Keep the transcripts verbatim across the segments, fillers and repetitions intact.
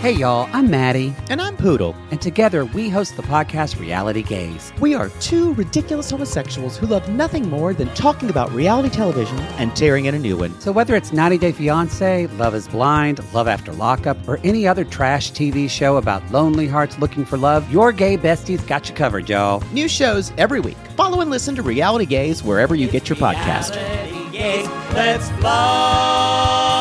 Hey y'all, I'm Maddie. And I'm Poodle. And together we host the podcast Reality Gaze. We are two ridiculous homosexuals who love nothing more than talking about reality television and tearing in a new one. So whether it's ninety day fiancé, Love is Blind, Love After Lockup, or any other trash T V show about lonely hearts looking for love, your gay besties got you covered, y'all. New shows every week. Follow and listen to Reality Gaze wherever you get your podcast. Reality Gaze, let's love.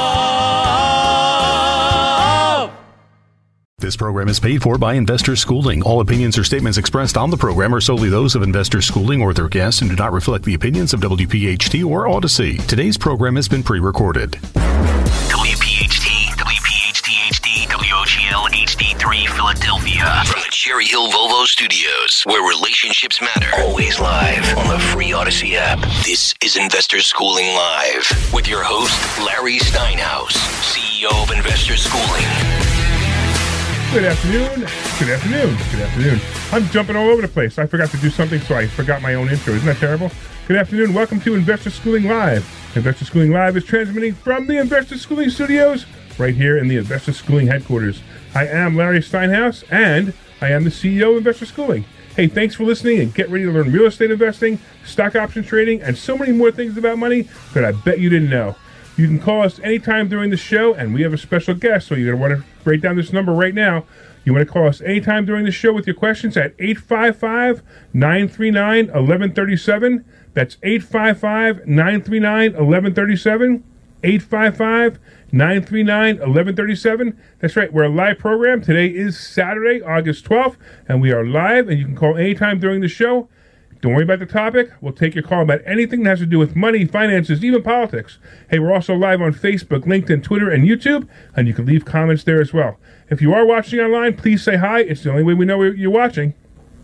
This program is paid for by Investor Schooling. All opinions or statements expressed on the program are solely those of Investor Schooling or their guests and do not reflect the opinions of W P H T or Odyssey. Today's program has been pre-recorded. W P H T, W P H T H D, W O G L H D three, Philadelphia. From the Cherry Hill Volvo Studios, where relationships matter. Always live on the free Odyssey app. This is Investor Schooling Live with your host, Larry Steinhaus, C E O of Investor Schooling. Good afternoon. Good afternoon. Good afternoon. I'm jumping all over the place. I forgot to do something, so I forgot my own intro. Isn't that terrible? Good afternoon. Welcome to Investor Schooling Live. Investor Schooling Live is transmitting from the Investor Schooling Studios right here in the Investor Schooling headquarters. I am Larry Steinhaus, and I am the C E O of Investor Schooling. Hey, thanks for listening, and get ready to learn real estate investing, stock option trading, and so many more things about money that I bet you didn't know. You can call us anytime during the show, and we have a special guest, so you're going to want to write down this number right now. You want to call us anytime during the show with your questions at eight five five, nine three nine, one one three seven. That's eight five five, nine three nine, one one three seven. eight five five, nine three nine, one one three seven. That's right, we're a live program. Today is Saturday, August twelfth, and we are live, and you can call anytime during the show. Don't worry about the topic. We'll take your call about anything that has to do with money, finances, even politics. Hey, we're also live on Facebook, LinkedIn, Twitter, and YouTube, and you can leave comments there as well. If you are watching online, please say hi. It's the only way we know you're watching.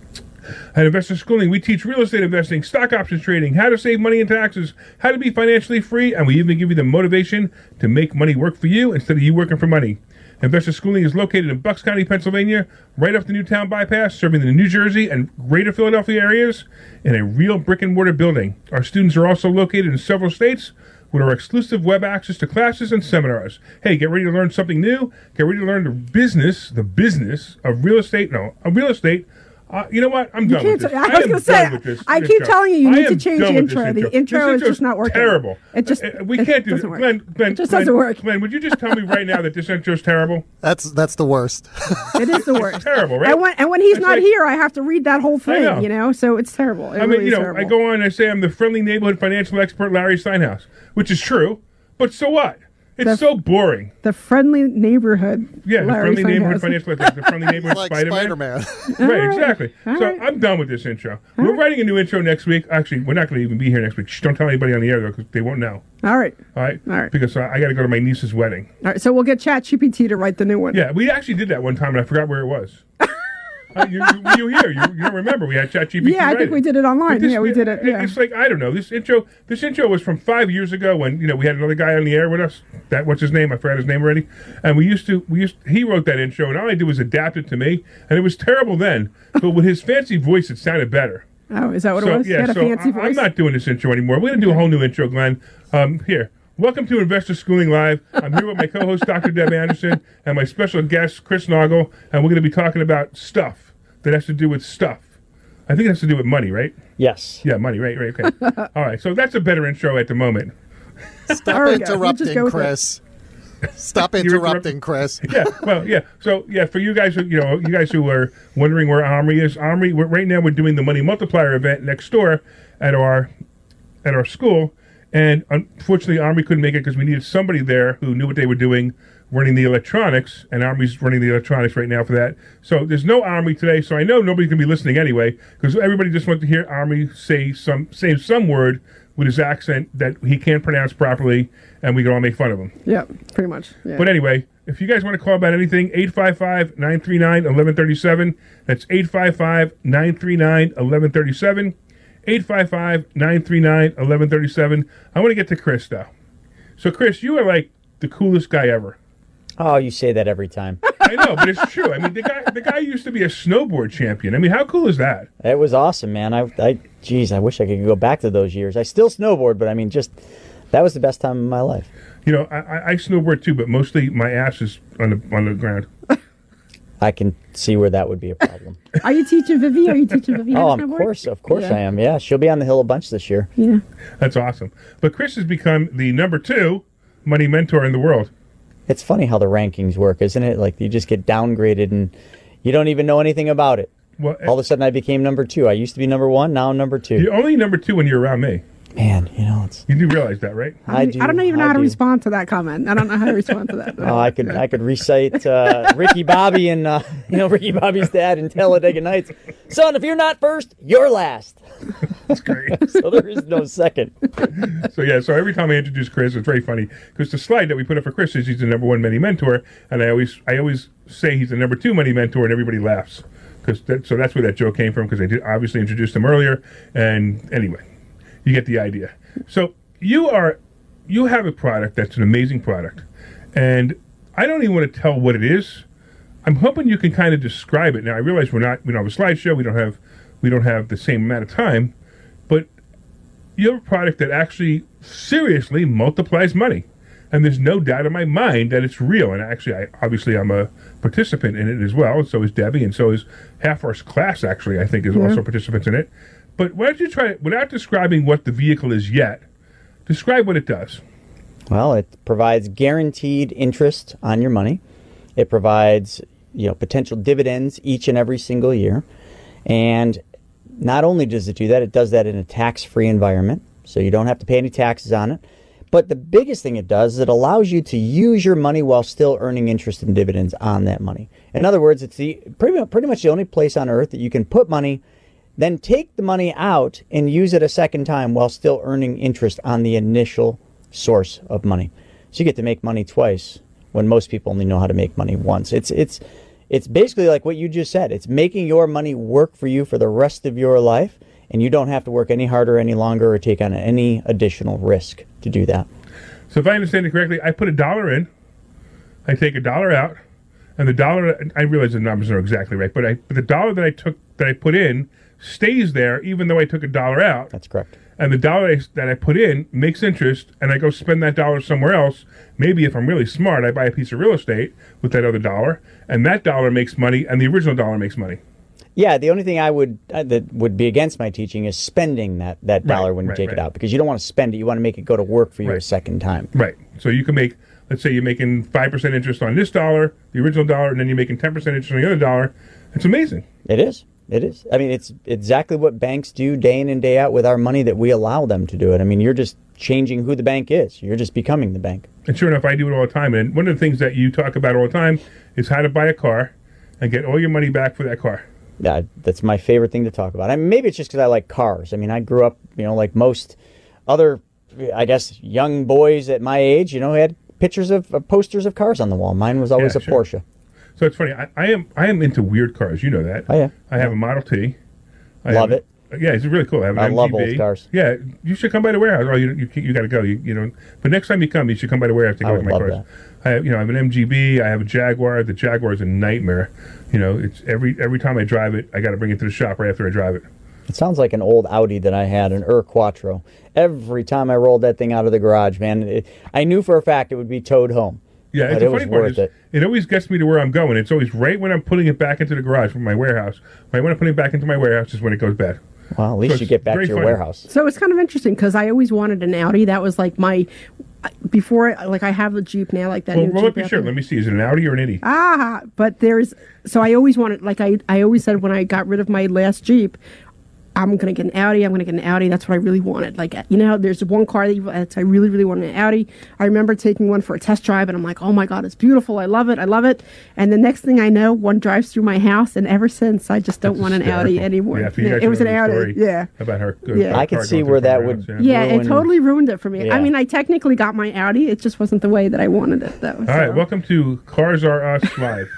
At Investor Schooling, we teach real estate investing, stock options trading, how to save money in taxes, how to be financially free, and we even give you the motivation to make money work for you instead of you working for money. Investor Schooling is located in Bucks County, Pennsylvania, right off the Newtown Bypass, serving the New Jersey and greater Philadelphia areas in a real brick-and-mortar building. Our students are also located in several states with our exclusive web access to classes and seminars. Hey, get ready to learn something new. Get ready to learn the business, the business of real estate. No, of real estate. Uh, you know what? I'm done with this. T- I was going to say, this, I this keep show. telling you, you I need to change the intro. intro. The intro is just not working. Terrible. It just uh, we it can't do this. Work. Glenn, Glenn, it just Glenn, doesn't work. Glenn, would you just tell me right now that this intro is terrible? That's that's the worst. It is the worst. It's terrible, right? And when, and when he's it's not like, here, I have to read that whole thing. know. You know, so it's terrible. It I mean, really you know, terrible. I go on and I say I'm the friendly neighborhood financial expert, Larry Steinhaus, which is true. But so what? It's The- so boring. The friendly neighborhood. Yeah, the Larry friendly Steinhaus. neighborhood financial expert, the friendly neighborhood like Spider-Man. Spider-Man. Right, All right. exactly. All so right. I'm done with this intro. We're writing a new intro next week. Actually, we're not going to even be here next week. Shh, don't tell anybody on the air, though, because they won't know. All right. All right? All right. Because uh, I got to go to my niece's wedding. All right. So we'll get ChatGPT to write the new one. Yeah, we actually did that one time, and I forgot where it was. uh, you, you, you here? You, you don't remember? We had ChatGPT. Yeah, I think write we did it online. But this- Yeah, we did it. Yeah. It's like I don't know. This intro, this intro was from five years ago when you know we had another guy on the air with us. That what's his name? I forgot his name already. And we used to, we used. He wrote that intro, and all I did was adapt it to me, and it was terrible then. But with his fancy voice, it sounded better. Oh, is that what so it was? yeah, He had a so fancy I, voice. I'm not doing this intro anymore. We're gonna do a whole new intro, Glenn. Um, here. Welcome to Investor Schooling Live. I'm here with my co-host, Doctor Deb Anderson, and my special guest, Chris Noggle, and we're going to be talking about stuff that has to do with stuff. I think it has to do with money, right? Yes. Yeah, money, right, right, okay. All right, so that's a better intro at the moment. Stop There we go. We'll just interrupting, go with Chris. Stop You're interrupting, Chris. Yeah, well, yeah. So, yeah, for you guys, who, you know, you guys who are wondering where Omri is, Omri, we're, right now we're doing the Money Multiplier event next door at our at our school, and unfortunately, Omri couldn't make it because we needed somebody there who knew what they were doing, running the electronics, and Omri's running the electronics right now for that. So there's no Omri today, so I know nobody's going to be listening anyway, because everybody just wants to hear Omri say some say some word with his accent that he can't pronounce properly, and we can all make fun of him. Yeah, pretty much. Yeah. But anyway, if you guys want to call about anything, eight five five, nine three nine, one one three seven. That's eight five five, nine three nine, one one three seven. eight five five, nine three nine, one one three seven. I want to get to Chris, though. So, Chris, you are like the coolest guy ever. Oh, you say that every time. I know, but it's true. I mean, the guy the guy used to be a snowboard champion. I mean, how cool is that? It was awesome, man. I, I, geez, I wish I could go back to those years. I still snowboard, but I mean, just that was the best time of my life. You know, I, I snowboard too, but mostly my ass is on the on the ground. I can see where that would be a problem. Are you teaching Vivi? Are you teaching Vivi? Oh, how to of snowboard? course, of course Yeah. I am. Yeah, she'll be on the hill a bunch this year. Yeah. That's awesome. But Chris has become the number two money mentor in the world. It's funny how the rankings work, isn't it? Like you just get downgraded and you don't even know anything about it. Well, All of a sudden I became number two. I used to be number one, now I'm number two. You're only number two when you're around me. Man, you know, it's... You do realize that, right? I do. I don't even know I how to do. respond to that comment. I don't know how to respond to that. Oh, I could I could recite uh, Ricky Bobby and uh, you know Ricky Bobby's dad in Talladega Nights. Son, if you're not first, you're last. That's great. So there is no second. So yeah, so every time I introduce Chris, it's very funny because the slide that we put up for Chris is he's the number one money mentor, and I always I always say he's the number two money mentor, and everybody laughs because that, so that's where that joke came from because I did obviously introduced him earlier, and anyway, you get the idea. So you are you have a product that's an amazing product, and I don't even want to tell what it is. I'm hoping you can kind of describe it. Now I realize we're not we don't have a slideshow, we don't have we don't have the same amount of time, but you have a product that actually seriously multiplies money. And there's no doubt in my mind that it's real. And actually, I obviously, I'm a participant in it as well. And so is Debbie. And so is half our class, actually, I think, is Yeah. also participants in it. But why don't you try, without describing what the vehicle is yet, describe what it does. Well, it provides guaranteed interest on your money. It provides, you know, potential dividends each and every single year. And not only does it do that, it does that in a tax-free environment, so you don't have to pay any taxes on it. But the biggest thing it does is it allows you to use your money while still earning interest and dividends on that money. In other words, it's the pretty, pretty much the only place on earth that you can put money, then take the money out and use it a second time while still earning interest on the initial source of money. So you get to make money twice when most people only know how to make money once. It's it's it's basically like what you just said. It's making your money work for you for the rest of your life, and you don't have to work any harder any longer or take on any additional risk to do that. So if I understand it correctly, I put a dollar in, I take a dollar out, and the dollar, I realize the numbers are exactly right, but, I, but the dollar that I took, that I put in stays there even though I took a dollar out. That's correct. And the dollar I, that I put in makes interest, and I go spend that dollar somewhere else. Maybe if I'm really smart, I buy a piece of real estate with that other dollar, and that dollar makes money, and the original dollar makes money. Yeah, the only thing I would uh, that would be against my teaching is spending that, that dollar Right, when you right, take right. it out, because you don't want to spend it. You want to make it go to work for you a Right. second time. Right. So you can make, let's say you're making five percent interest on this dollar, the original dollar, and then you're making ten percent interest on the other dollar. It's amazing. It is. It is. I mean, it's exactly what banks do day in and day out with our money that we allow them to do it. I mean, you're just changing who the bank is. You're just becoming the bank. And sure enough, I do it all the time. And one of the things that you talk about all the time is how to buy a car and get all your money back for that car. Yeah, that's my favorite thing to talk about. I mean, maybe it's just because I like cars. I mean, I grew up, you know, like most other, I guess, young boys at my age, you know, had pictures of uh, posters of cars on the wall. Mine was always Yeah, a sure. Porsche. So it's funny. I, I am I am into weird cars. You know that. Oh, yeah. I have a Model T. I Love have, it. Yeah, it's really cool. I have an I M G B. love old cars. Yeah, you should come by the warehouse. Oh, you you, you got to go. You, you know, but next time you come, you should come by the warehouse to I go would with my love cars. I have, you know, I have an M G B. I have a Jaguar. The Jaguar is a nightmare. You know, it's every every time I drive it, I got to bring it to the shop right after I drive it. It sounds like an old Audi that I had, an Ur Quattro. Every time I rolled that thing out of the garage, man, it, I knew for a fact it would be towed home. Yeah, But it's it a funny was part. worth Is, it. it always gets me to where I'm going. It's always right when I'm putting it back into the garage from my warehouse. Right when I'm putting it back into my warehouse is when it goes bad. Well, at least So you it's get back to very your funny. warehouse. So it's kind of interesting because I always wanted an Audi. That was like my before, like I have the Jeep now, like that. Well, new roll Jeep up your out shirt. there. Let me see. Is it an Audi or an Indy? Ah, but there's so I always wanted, like I I always said when I got rid of my last Jeep, I'm gonna get an Audi. I'm gonna get an Audi. That's what I really wanted. Like, you know, there's one car that you, that's, I really, really wanted, an Audi. I remember taking one for a test drive, and I'm like, oh my god, it's beautiful. I love it. I love it. And the next thing I know, one drives through my house, and ever since, I just don't That's want an hysterical. Audi anymore. Yeah, so you Yeah, guys it was an know the Audi. story Yeah. About her. uh, Yeah. her I could car see going through where that her would- house, Yeah, Ruin- it totally ruined it for me. Yeah. I mean, I technically got my Audi. It just wasn't the way that I wanted it, though. All right, welcome to Cars Are Us Live.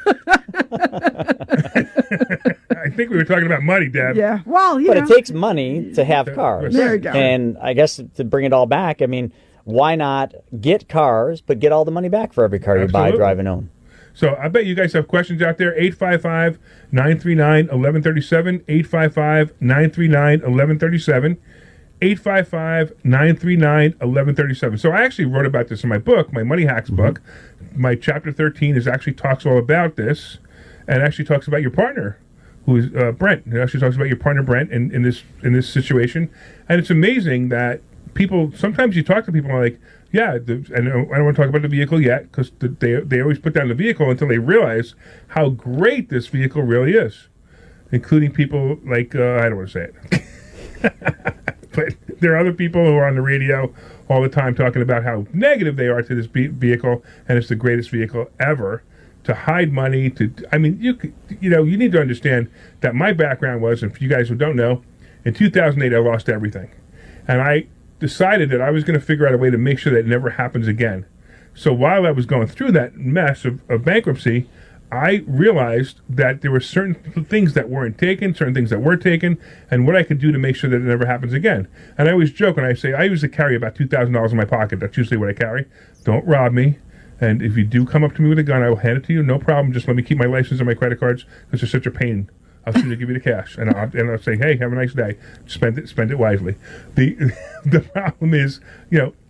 I think we were talking about money, Dad. Yeah. Well, you But know. it takes money to have cars. There you go. And I guess to bring it all back, I mean, why not get cars, but get all the money back for every car you buy, Absolutely. drive, and own? So I bet you guys have questions out there. eight five five, nine three nine, one one three seven. eight five five, nine three nine, one one three seven. eight five five, nine three nine, one one three seven. So I actually wrote about this in my book, my Money Hacks book. My chapter thirteen is actually talks all about this. and actually talks about your partner, who is uh, Brent. It actually talks about your partner Brent in, in this in this situation, and it's amazing that people. Sometimes you talk to people and like, yeah, the, and I don't want to talk about the vehicle yet because the, they they always put down the vehicle until they realize how great this vehicle really is, including people like uh, I don't want to say it, but there are other people who are on the radio all the time talking about how negative they are to this be- vehicle, and it's the greatest vehicle ever. To hide money, to I mean, you could, you know, you need to understand that my background was, and for you guys who don't know, in two thousand eight I lost everything, and I decided that I was going to figure out a way to make sure that it never happens again. So while I was going through that mess of, of bankruptcy, I realized that there were certain things that weren't taken, certain things that were taken, and what I could do to make sure that it never happens again. And I always joke, and I say, I usually carry about two thousand dollars in my pocket. That's usually what I carry. Don't rob me. And if you do come up to me with a gun, I will hand it to you. No problem. Just let me keep my license and my credit cards because they're such a pain. I'll sooner give you the cash, and I'll, and I'll say, "Hey, have a nice day. Spend it, spend it wisely." The the problem is, you know,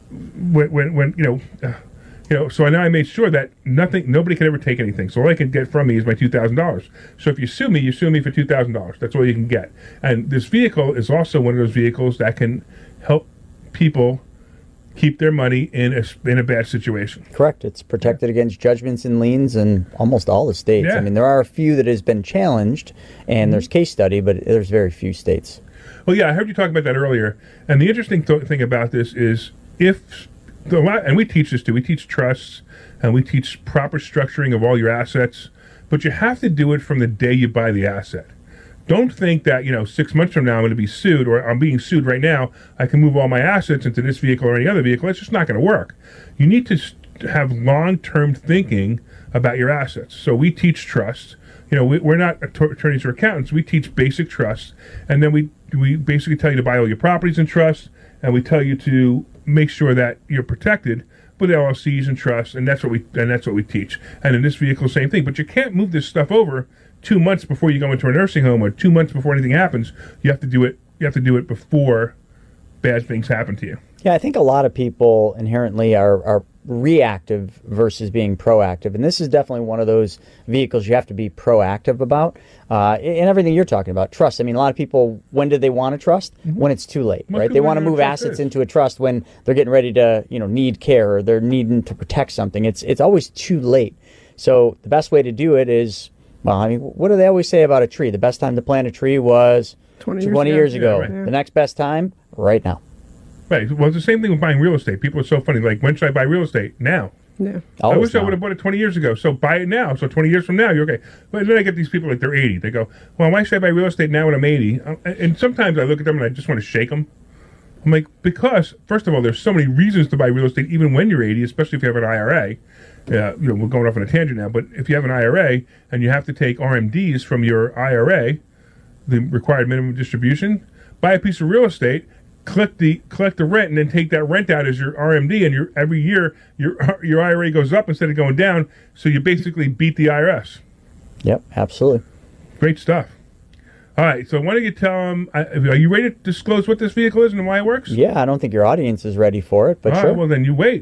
when when, when you know, uh, you know. So now I made sure that nothing, nobody could ever take anything. So all I can get from me is my two thousand dollars. So if you sue me, you sue me for two thousand dollars. That's all you can get. And this vehicle is also one of those vehicles that can help people keep their money in a, in a bad situation. Correct. It's protected against judgments and liens in almost all the states. Yeah. I mean, there are a few that has been challenged, and mm-hmm. there's case study, but there's very few states. Well, yeah, I heard you talk about that earlier. And the interesting th- thing about this is if, the and we teach this too, we teach trusts, and we teach proper structuring of all your assets, but you have to do it from the day you buy the asset. Don't think that, you know, six months from now I'm going to be sued, or I'm being sued right now, I can move all my assets into this vehicle or any other vehicle. It's just not going to work. You need to st- have long-term thinking about your assets. So we teach trust. You know, we, we're not att- attorneys or accountants. We teach basic trust, and then we we basically tell you to buy all your properties in trust, and we tell you to make sure that you're protected with L L Cs and trusts, and that's what we and that's what we teach. And in this vehicle, same thing. But you can't move this stuff over two months before you go into a nursing home, or two months before anything happens. You have to do it. You have to do it before bad things happen to you. Yeah, I think a lot of people inherently are, are reactive versus being proactive, and this is definitely one of those vehicles you have to be proactive about. Uh, and everything you're talking about, trust. I mean, a lot of people, when do they want to trust? Mm-hmm. When it's too late, Most right? They want to move assets is. into a trust when they're getting ready to, you know, need care, or they're needing to protect something. It's it's always too late. So the best way to do it is, well, I mean, what do they always say about a tree? The best time to plant a tree was twenty years twenty ago. years ago. Yeah, right. The next best time, right now. Right. Well, it's the same thing with buying real estate. People are so funny. Like, when should I buy real estate? Now. Yeah. I wish now. I would have bought it twenty years ago. So buy it now. So twenty years from now, you're okay. But then I get these people like they're eighty. They go, well, why should I buy real estate now when I'm eighty? And sometimes I look at them and I just want to shake them. I'm like, because, first of all, there's so many reasons to buy real estate even when you're eighty, especially if you have an I R A. Uh, you know, we're going off on a tangent now, but if you have an I R A and you have to take R M Ds from your I R A, the required minimum distribution, buy a piece of real estate, collect the collect the rent, and then take that rent out as your R M D, and your every year your your I R A goes up instead of going down, so you basically beat the I R S. Yep, absolutely. Great stuff. All right, so why don't you tell them, uh, are you ready to disclose what this vehicle is and why it works? Yeah, I don't think your audience is ready for it, but All sure. right, well, then you wait.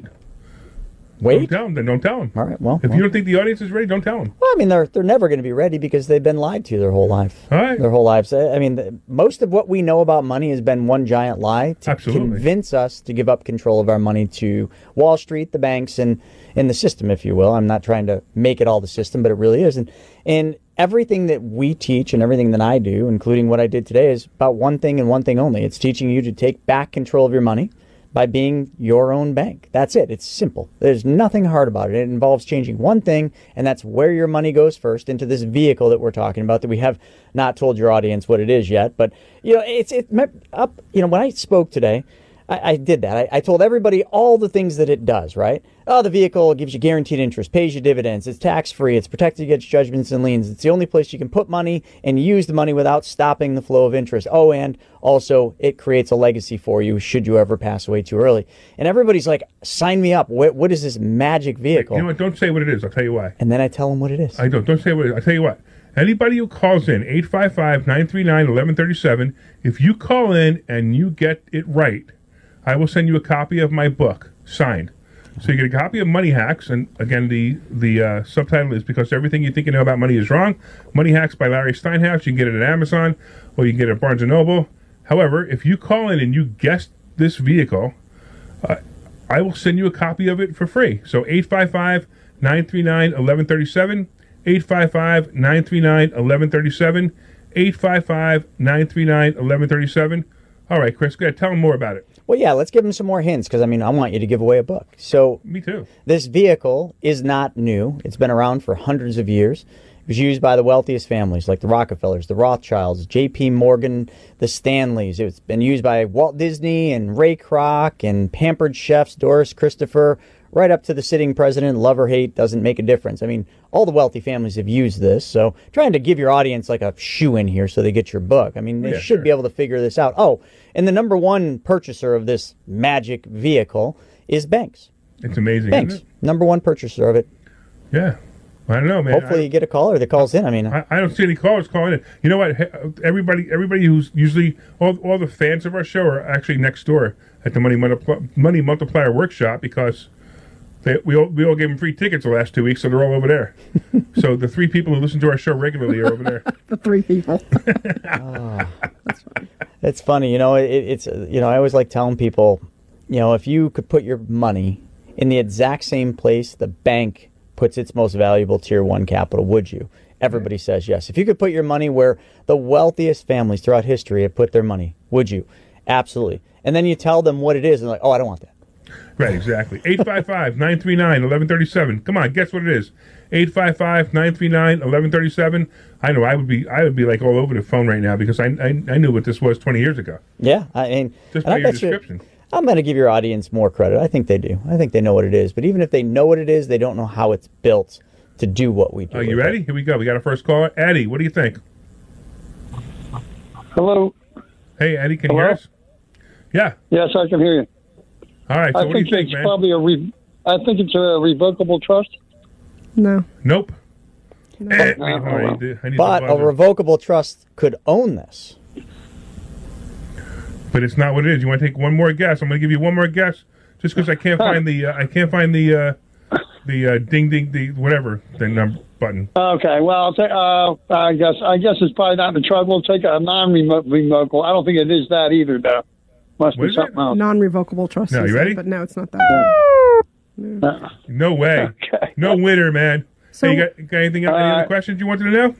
Wait? Don't tell them, then don't tell them. All right, well. If well. you don't think the audience is ready, don't tell them. Well, I mean, they're they're never going to be ready because they've been lied to their whole life. All right. Their whole lives. I mean, the, most of what we know about money has been one giant lie to Absolutely. convince us to give up control of our money to Wall Street, the banks, and, and the system, if you will. I'm not trying to make it all the system, but it really is. And, and everything that we teach and everything that I do, including what I did today, is about one thing and one thing only. It's teaching you to take back control of your money by being your own bank. That's it. It's simple. There's nothing hard about it. It involves changing one thing, and that's where your money goes first, into this vehicle that we're talking about, that we have not told your audience what it is yet. But, you know, it's it up. You know, when I spoke today, I, I did that. I, I told everybody all the things that it does, right? Oh, the vehicle gives you guaranteed interest, pays you dividends, it's tax-free, it's protected against judgments and liens. It's the only place you can put money and use the money without stopping the flow of interest. Oh, and also it creates a legacy for you should you ever pass away too early. And everybody's like, sign me up. What, what is this magic vehicle? You know what? Don't say what it is. I'll tell you why. And then I tell them what it is. I don't. Don't say what it is. I'll tell you what. Anybody who calls in, eight five five, nine three nine, one one three seven, if you call in and you get it right, I will send you a copy of my book, signed. So you get a copy of Money Hacks, and again, the the uh, subtitle is Because Everything You Think You Know About Money Is Wrong. Money Hacks by Larry Steinhaus. You can get it at Amazon, or you can get it at Barnes and Noble. However, if you call in and you guess this vehicle, uh, I will send you a copy of it for free. So eight five five, nine three nine, one one three seven, eight five five, nine three nine, one one three seven, eight five five, nine three nine, one one three seven. All right, Chris, go ahead. Tell them more about it. Well, yeah, let's give them some more hints, because, I mean, I want you to give away a book. So, Me too. This vehicle is not new. It's been around for hundreds of years. It was used by the wealthiest families, like the Rockefellers, the Rothschilds, J P Morgan, the Stanleys. It's been used by Walt Disney and Ray Kroc and pampered chefs, Doris Christopher, right up to the sitting president. Love or hate, doesn't make a difference. I mean, all the wealthy families have used this. So trying to give your audience like a shoe-in here so they get your book. I mean, they Yeah, should sure. be able to figure this out. Oh, and the number one purchaser of this magic vehicle is banks. It's amazing, Banks, isn't it? number one purchaser of it. Yeah. I don't know, man. Hopefully I, you get a caller that calls in. I mean, I, I don't see any callers calling in. You know what? He- Everybody, everybody who's usually all, all the fans of our show are actually next door at the Money Multipl- Money Multiplier Workshop, because they, we all we all gave them free tickets the last two weeks, so they're all over there. So the three people who listen to our show regularly are over there. The three people. it's funny, you know. It, it's you know, I always like telling people, you know, if you could put your money in the exact same place the bank puts its most valuable tier one capital, would you? Everybody says yes. If you could put your money where the wealthiest families throughout history have put their money, would you? Absolutely. And then you tell them what it is, and they're like, oh, I don't want that. Right, exactly. eight five five, nine three nine, one one three seven. Come on, guess what it is. eight five five, nine three nine, one one three seven. I know I would be I would be like all over the phone right now, because I I, I knew what this was twenty years ago. Yeah, I mean, Just and by I your bet you- description. I'm going to give your audience more credit. I think they do. I think they know what it is. But even if they know what it is, they don't know how it's built to do what we do. Are you with it. ready? Here we go. We got our first caller. Eddie, what do you think? Hello. Hey, Eddie, can you Hello? hear us? Yeah. Yes, I can hear you. All right, so I what do think you think, it's man? probably a. Re- I think it's a revocable trust. No. Nope. No. Eh, No. wait, hold on, I need to- I need But the a buzzer. revocable trust could own this. But it's not what it is. You want to take one more guess? I'm going to give you one more guess, just because I can't find the uh, I can't find the uh, the uh, ding ding the whatever the number button. Okay, well, I'll take. Uh, I guess. I guess it's probably not in the trust. We'll take a non-revocable. I don't think it is that either, though. Must What be is something else. Non-revocable trust. No, he you said, ready? But no, it's not that. Uh, No way. Okay. No winner, man. So- hey, you got, got anything? any Uh, other questions you wanted to know?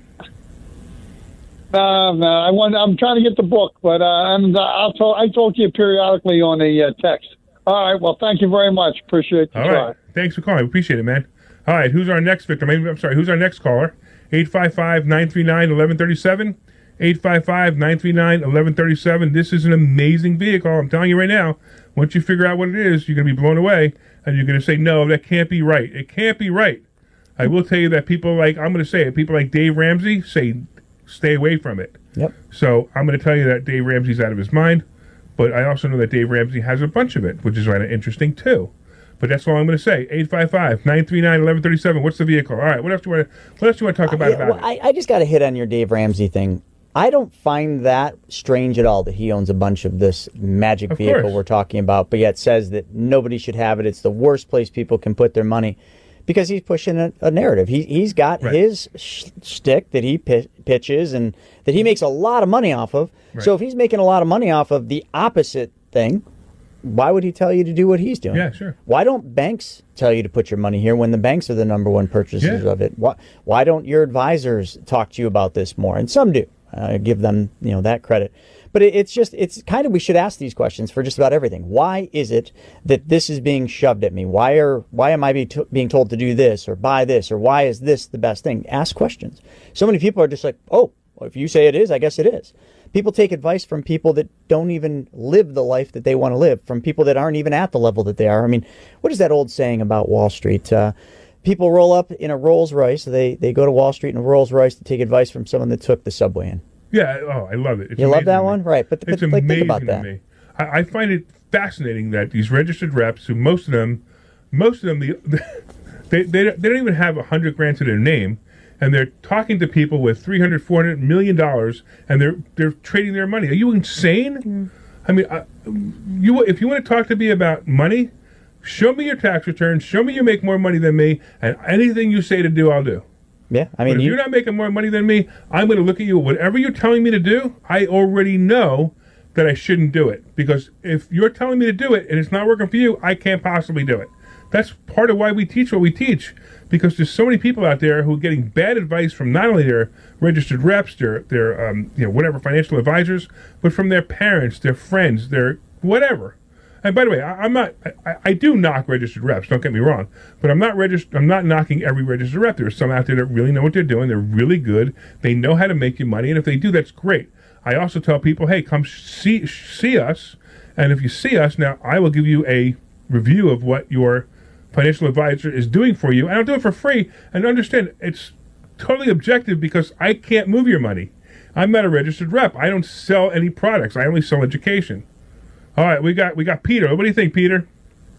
Uh, no, I want. I'm trying to get the book, but uh, and uh, I'll talk. I talk to you periodically on the uh, text. All right. Well, thank you very much. Appreciate the All try. right. Thanks for calling. Appreciate it, man. All right. Who's our next victim? I'm I'm sorry. Who's our next caller? eight five five, nine three nine, one one three seven. eight five five, nine three nine, one one three seven. This is an amazing vehicle. I'm telling you right now. Once you figure out what it is, you're going to be blown away, and you're going to say, no, that can't be right. It can't be right. I will tell you that people like, I'm going to say it, people like Dave Ramsey say, stay away from it. Yep. So I'm going to tell you that Dave Ramsey's out of his mind, but I also know that Dave Ramsey has a bunch of it, which is kind of interesting too. But that's all I'm going to say. eight five five, nine three nine, one one three seven. What's the vehicle? All right. What else do you want to, what else do you want to talk about Yeah, about well, it? I, I just got to hit on your Dave Ramsey thing. I don't find that strange at all that he owns a bunch of this magic Of vehicle course. we're talking about, but yet says that nobody should have it. It's the worst place people can put their money, because he's pushing a, a narrative. He, he's got Right. his sh- shtick that he pi- pitches and that he makes a lot of money off of. Right. So if he's making a lot of money off of the opposite thing, why would he tell you to do what he's doing? Yeah, sure. Why don't banks tell you to put your money here when the banks are the number one purchasers Yeah. of it? Why, why don't your advisors talk to you about this more? And some do. I give them, you know, that credit. But it, it's just, it's kind of, we should ask these questions for just about everything. Why is it that this is being shoved at me? Why are, why am I be to, being told to do this or buy this, or why is this the best thing? Ask questions. So many people are just like, oh, well, if you say it is, I guess it is. People take advice from people that don't even live the life that they want to live, from people that aren't even at the level that they are. I mean, what is that old saying about Wall Street? Uh, people roll up in a Rolls Royce. They they go to Wall Street in a Rolls Royce to take advice from someone that took the subway in. Yeah, oh, I love it. It's You love amazing that to me. one? Right, but- but, it's like, amazing think about to that. me. I, I find it fascinating that these registered reps, who most of them, most of them, the, they, they they don't even have a hundred grand to their name, and they're talking to people with three hundred, four hundred million dollars, and they're they're trading their money. Are you insane? I mean, I, you if you want to talk to me about money, show me your tax returns, show me you make more money than me, and anything you say to do, I'll do. Yeah, I mean, but if you, you're not making more money than me, I'm going to look at you. Whatever you're telling me to do, I already know that I shouldn't do it. Because if you're telling me to do it and it's not working for you, I can't possibly do it. That's part of why we teach what we teach. Because there's so many people out there who are getting bad advice from not only their registered reps, their, their um, you know, whatever financial advisors, but from their parents, their friends, their whatever. And by the way, I, I'm not. I, I do knock registered reps. Don't get me wrong, but I'm not registered. I'm not knocking every registered rep. There are some out there that really know what they're doing. They're really good. They know how to make you money, and if they do, that's great. I also tell people, hey, come see see us, and if you see us, now I will give you a review of what your financial advisor is doing for you, and I'll do it for free. And understand, it's totally objective because I can't move your money. I'm not a registered rep. I don't sell any products. I only sell education. All right, we got we got Peter. What do you think, Peter?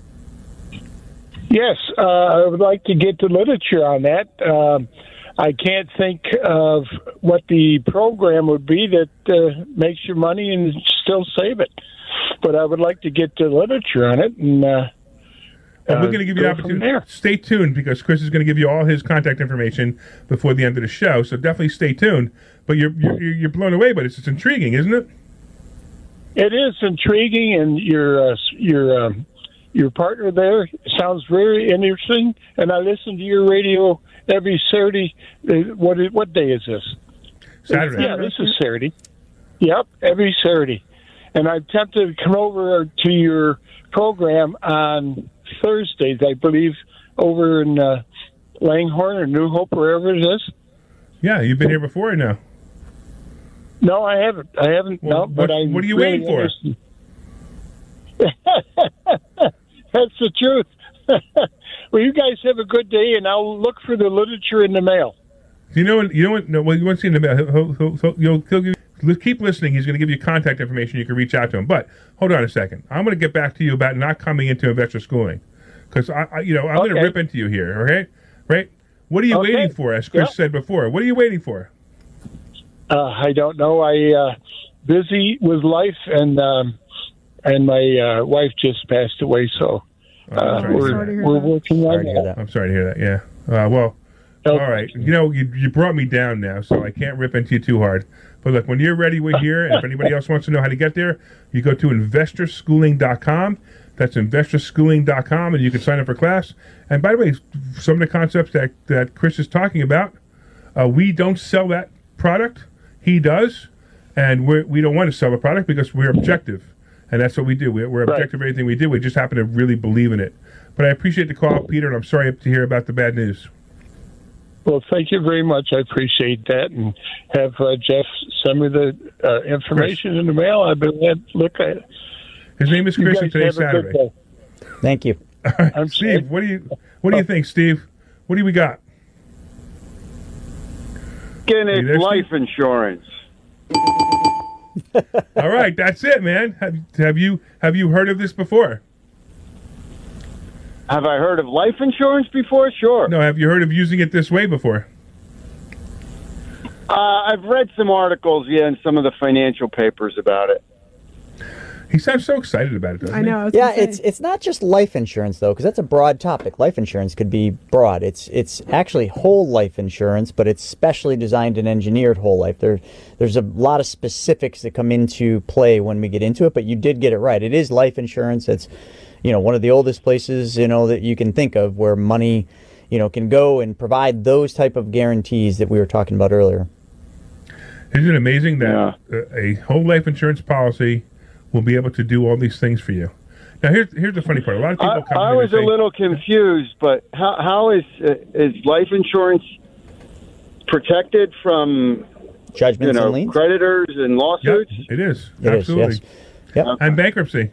Yes, uh, I would like to get the literature on that. Um, I can't think of what the program would be that uh, makes your money and still save it. But I would like to get the literature on it. And, uh, and we're going to give you an opportunity. Stay tuned because Chris is going to give you all his contact information before the end of the show. So definitely stay tuned. But you're you're, you're blown away by this. It's intriguing, isn't it? It is intriguing, and your uh, your um, your partner there sounds very interesting. And I listen to your radio every Saturday. Uh, what is, what day is this? Saturday. Yeah, this is Saturday. Yep, every Saturday. And I'm tempted to come over to your program on Thursdays, I believe, over in uh, Langhorne or New Hope, wherever it is. Yeah, you've been here before or no? No, I haven't. I haven't. Well, no, but I. What are you really waiting for? That's the truth. Well, you guys have a good day, and I'll look for the literature in the mail. You know what? You know what? No, well, you won't see in the mail. He'll, he'll, he'll, he'll, he'll give you, keep listening. He's going to give you contact information. You can reach out to him. But hold on a second. I'm going to get back to you about not coming into investor schooling because I, I, you know, I'm okay. going to rip into you here. Okay, right? What are you okay. waiting for? As Chris yep. said before, what are you waiting for? Uh, I don't know. I uh, busy with life, and um, and my uh, wife just passed away. So uh, oh, we're we're working on that. that. I'm sorry to hear that. Yeah. Uh, well, okay. all right. You know, you you brought me down now, so I can't rip into you too hard. But look, when you're ready, we're here. And if anybody else wants to know how to get there, you go to investor schooling dot com. That's investor schooling dot com, and you can sign up for class. And by the way, some of the concepts that that Chris is talking about, uh, we don't sell that product. He does, and we're, we don't want to sell the product because we're objective, and that's what we do. We're, we're objective right. in everything we do. We just happen to really believe in it. But I appreciate the call, Peter, and I'm sorry to hear about the bad news. Well, thank you very much. I appreciate that, and have uh, Jeff send me the uh, information Chris. in the mail. I've been glad to look at it. His name is Chris, and today's Saturday. Thank you. All right, I'm Steve, sorry. what do you what do you think, Steve? What do we got? Getting there, life Steve? insurance. All right, that's it, man. Have, have you have you heard of this before? Have I heard of life insurance before? Sure. No, have you heard of using it this way before? Uh, I've read some articles, yeah, in some of the financial papers about it. He sounds so excited about it, doesn't I know. I yeah, it's it's not just life insurance though, because that's a broad topic. Life insurance could be broad. It's it's actually whole life insurance, but it's specially designed and engineered whole life. There, there's a lot of specifics that come into play when we get into it. But you did get it right. It is life insurance. It's, you know, one of the oldest places, you know, that you can think of where money, you know, can go and provide those type of guarantees that we were talking about earlier. Isn't it amazing that yeah. a whole life insurance policy will be able to do all these things for you? Now, here's here's the funny part. A lot of people I, come I in was and say, a little confused, but how how is uh, is life insurance protected from judgments you know, and liens, creditors and lawsuits? Yep, it is it absolutely. Is, yes. Yep. Okay. And bankruptcy.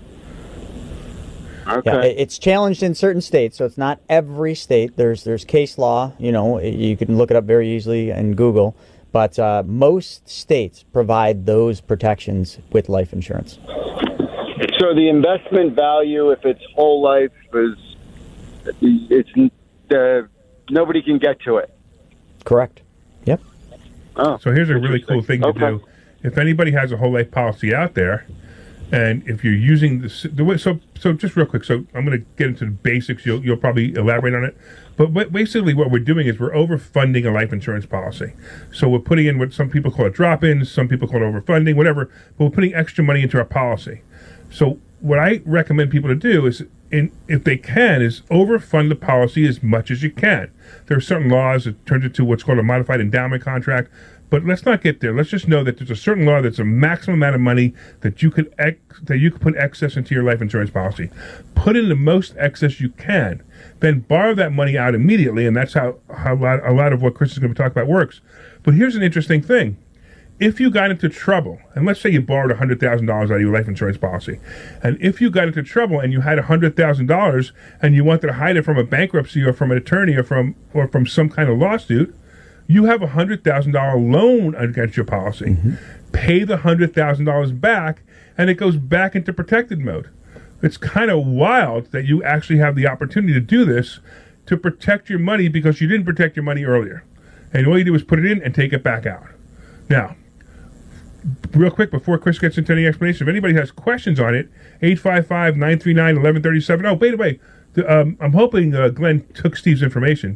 Okay. Yeah, it's challenged in certain states, so it's not every state. There's there's case law. You know, you can look it up very easily in Google. But uh, most states provide those protections with life insurance. So the investment value, if it's whole life, is it's uh, nobody can get to it. Correct. Yep. Oh, so here's a really cool thing to okay. do. If anybody has a whole life policy out there, And if you're using the, the way, so so just real quick, so I'm going to get into the basics. You'll you'll probably elaborate on it. But what, basically, what we're doing is we're overfunding a life insurance policy. So we're putting in what some people call it drop-ins, some people call it overfunding, whatever. But we're putting extra money into our policy. So what I recommend people to do is, in, if they can, is overfund the policy as much as you can. There are certain laws that turns into what's called a modified endowment contract. But let's not get there. Let's just know that there's a certain law that's a maximum amount of money that you could ex- that you could put excess into your life insurance policy. Put in the most excess you can. Then borrow that money out immediately, and that's how, how a, lot, a lot of what Chris is going to talk about works. But here's an interesting thing. If you got into trouble, and let's say you borrowed one hundred thousand dollars out of your life insurance policy, and if you got into trouble and you had one hundred thousand dollars and you wanted to hide it from a bankruptcy or from an attorney or from or from some kind of lawsuit, you have a one hundred thousand dollars loan against your policy. Mm-hmm. Pay the one hundred thousand dollars back, and it goes back into protected mode. It's kind of wild that you actually have the opportunity to do this to protect your money because you didn't protect your money earlier. And all you do is put it in and take it back out. Now, real quick, before Chris gets into any explanation, if anybody has questions on it, eight five five, nine three nine, one one three seven. Oh, by the way, the, um, I'm hoping uh, Glenn took Steve's information.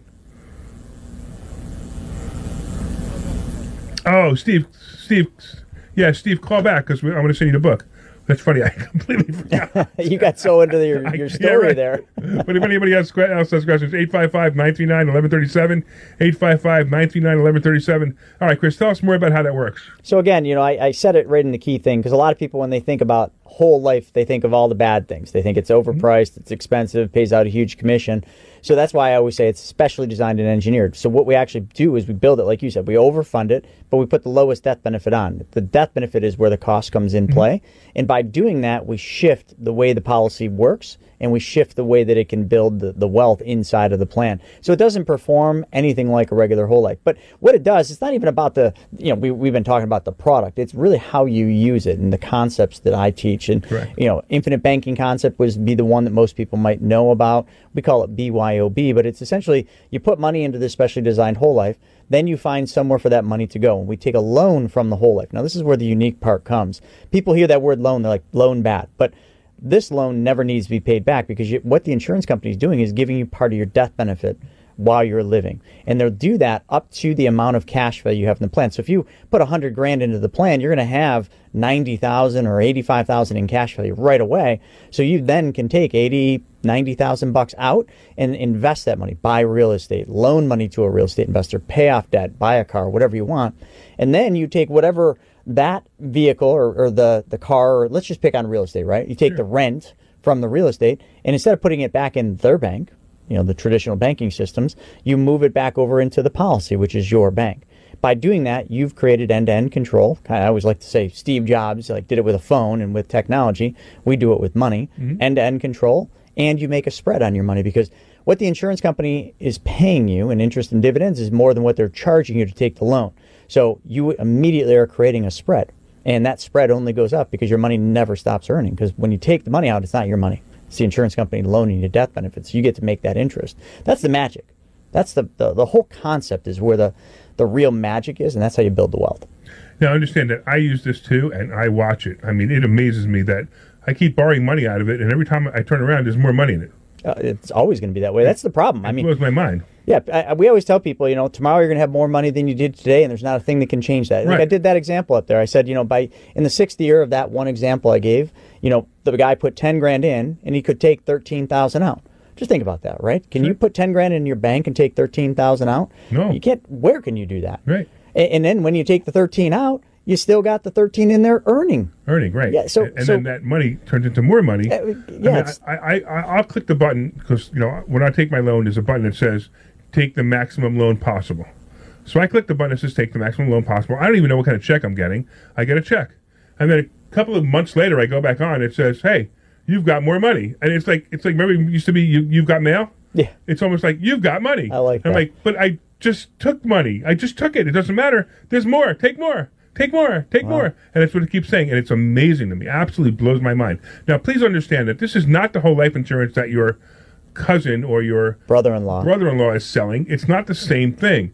Oh, Steve, Steve, yeah, Steve, call back because I'm going to send you the book. That's funny. I completely forgot. You got so into your, your story yeah, right. there. But if anybody else, else has questions, eight five five, nine three nine, one one three seven, eight five five, nine three nine, one one three seven. All right, Chris, tell us more about how that works. So again, you know, I, I said it right in the key thing because a lot of people, when they think about whole life, they think of all the bad things. They think it's overpriced, mm-hmm. it's expensive, pays out a huge commission. So that's why I always say it's specially designed and engineered. So what we actually do is we build it, like you said, we overfund it, but we put the lowest death benefit on. The death benefit is where the cost comes in play. Mm-hmm. And by doing that, we shift the way the policy works, and we shift the way that it can build the, the wealth inside of the plan. So it doesn't perform anything like a regular whole life. But what it does, it's not even about the, you know, we, we've been talking about the product. It's really how you use it and the concepts that I teach. And, Correct. you know, infinite banking concept was be the one that most people might know about. We call it B Y O B, but it's essentially you put money into this specially designed whole life, then you find somewhere for that money to go. And we take a loan from the whole life. Now, this is where the unique part comes. People hear that word loan, they're like, loan bad. But this loan never needs to be paid back because you, what the insurance company is doing is giving you part of your death benefit while you're living. And they'll do that up to the amount of cash value you have in the plan. So if you put one hundred grand into the plan, you're going to have ninety thousand or eighty-five thousand in cash value right away. So you then can take eighty, ninety thousand bucks out and invest that money, buy real estate, loan money to a real estate investor, pay off debt, buy a car, whatever you want. And then you take whatever that vehicle or, or the, the car, or let's just pick on real estate, right? You take Sure. the rent from the real estate, and instead of putting it back in their bank, you know, the traditional banking systems, you move it back over into the policy, which is your bank. By doing that, you've created end-to-end control. I always like to say Steve Jobs like did it with a phone and with technology. We do it with money, mm-hmm. end-to-end control, and you make a spread on your money because what the insurance company is paying you in interest and dividends is more than what they're charging you to take the loan. So you immediately are creating a spread, and that spread only goes up because your money never stops earning because when you take the money out, it's not your money. It's the insurance company loaning you death benefits. You get to make that interest. That's the magic. That's the, the, the whole concept is where the, the real magic is, and that's how you build the wealth. Now, understand that I use this too, and I watch it. I mean, it amazes me that I keep borrowing money out of it, and every time I turn around, there's more money in it. Uh, it's always going to be that way. That's the problem. It I mean, blows my mind. Yeah, I, we always tell people, you know, tomorrow you're going to have more money than you did today, and there's not a thing that can change that. Like Right. I did that example up there. I said, you know, by in the sixth year of that one example I gave, you know, the guy put ten grand in, and he could take thirteen thousand out. Just think about that, right? Can Sure. you put ten grand in your bank and take thirteen thousand out? No. You can't. Where can you do that? Right. And, and then when you take the thirteen out, you still got the thirteen in there earning. Earning, right. Yeah, so- and, and so- then that money turns into more money. Uh, I yeah, mean, it's- I, I, I, I'll click the button because, you know, when I take my loan, there's a button that says, take the maximum loan possible. So I click the button that says, take the maximum loan possible. I don't even know what kind of check I'm getting. I get a check. And then a couple of months later, I go back on, it says, hey, you've got more money. And it's like, it's like, remember it used to be, you, you've got mail? Yeah. It's almost like, you've got money. I like I'm that. like, but I just took money. I just took it. It doesn't matter. There's more. Take more. Take more. Take Wow. more. And that's what it keeps saying. And it's amazing to me. Absolutely blows my mind. Now, please understand that this is not the whole life insurance that your cousin or your Brother-in-law. brother-in-law is selling. It's not the same thing.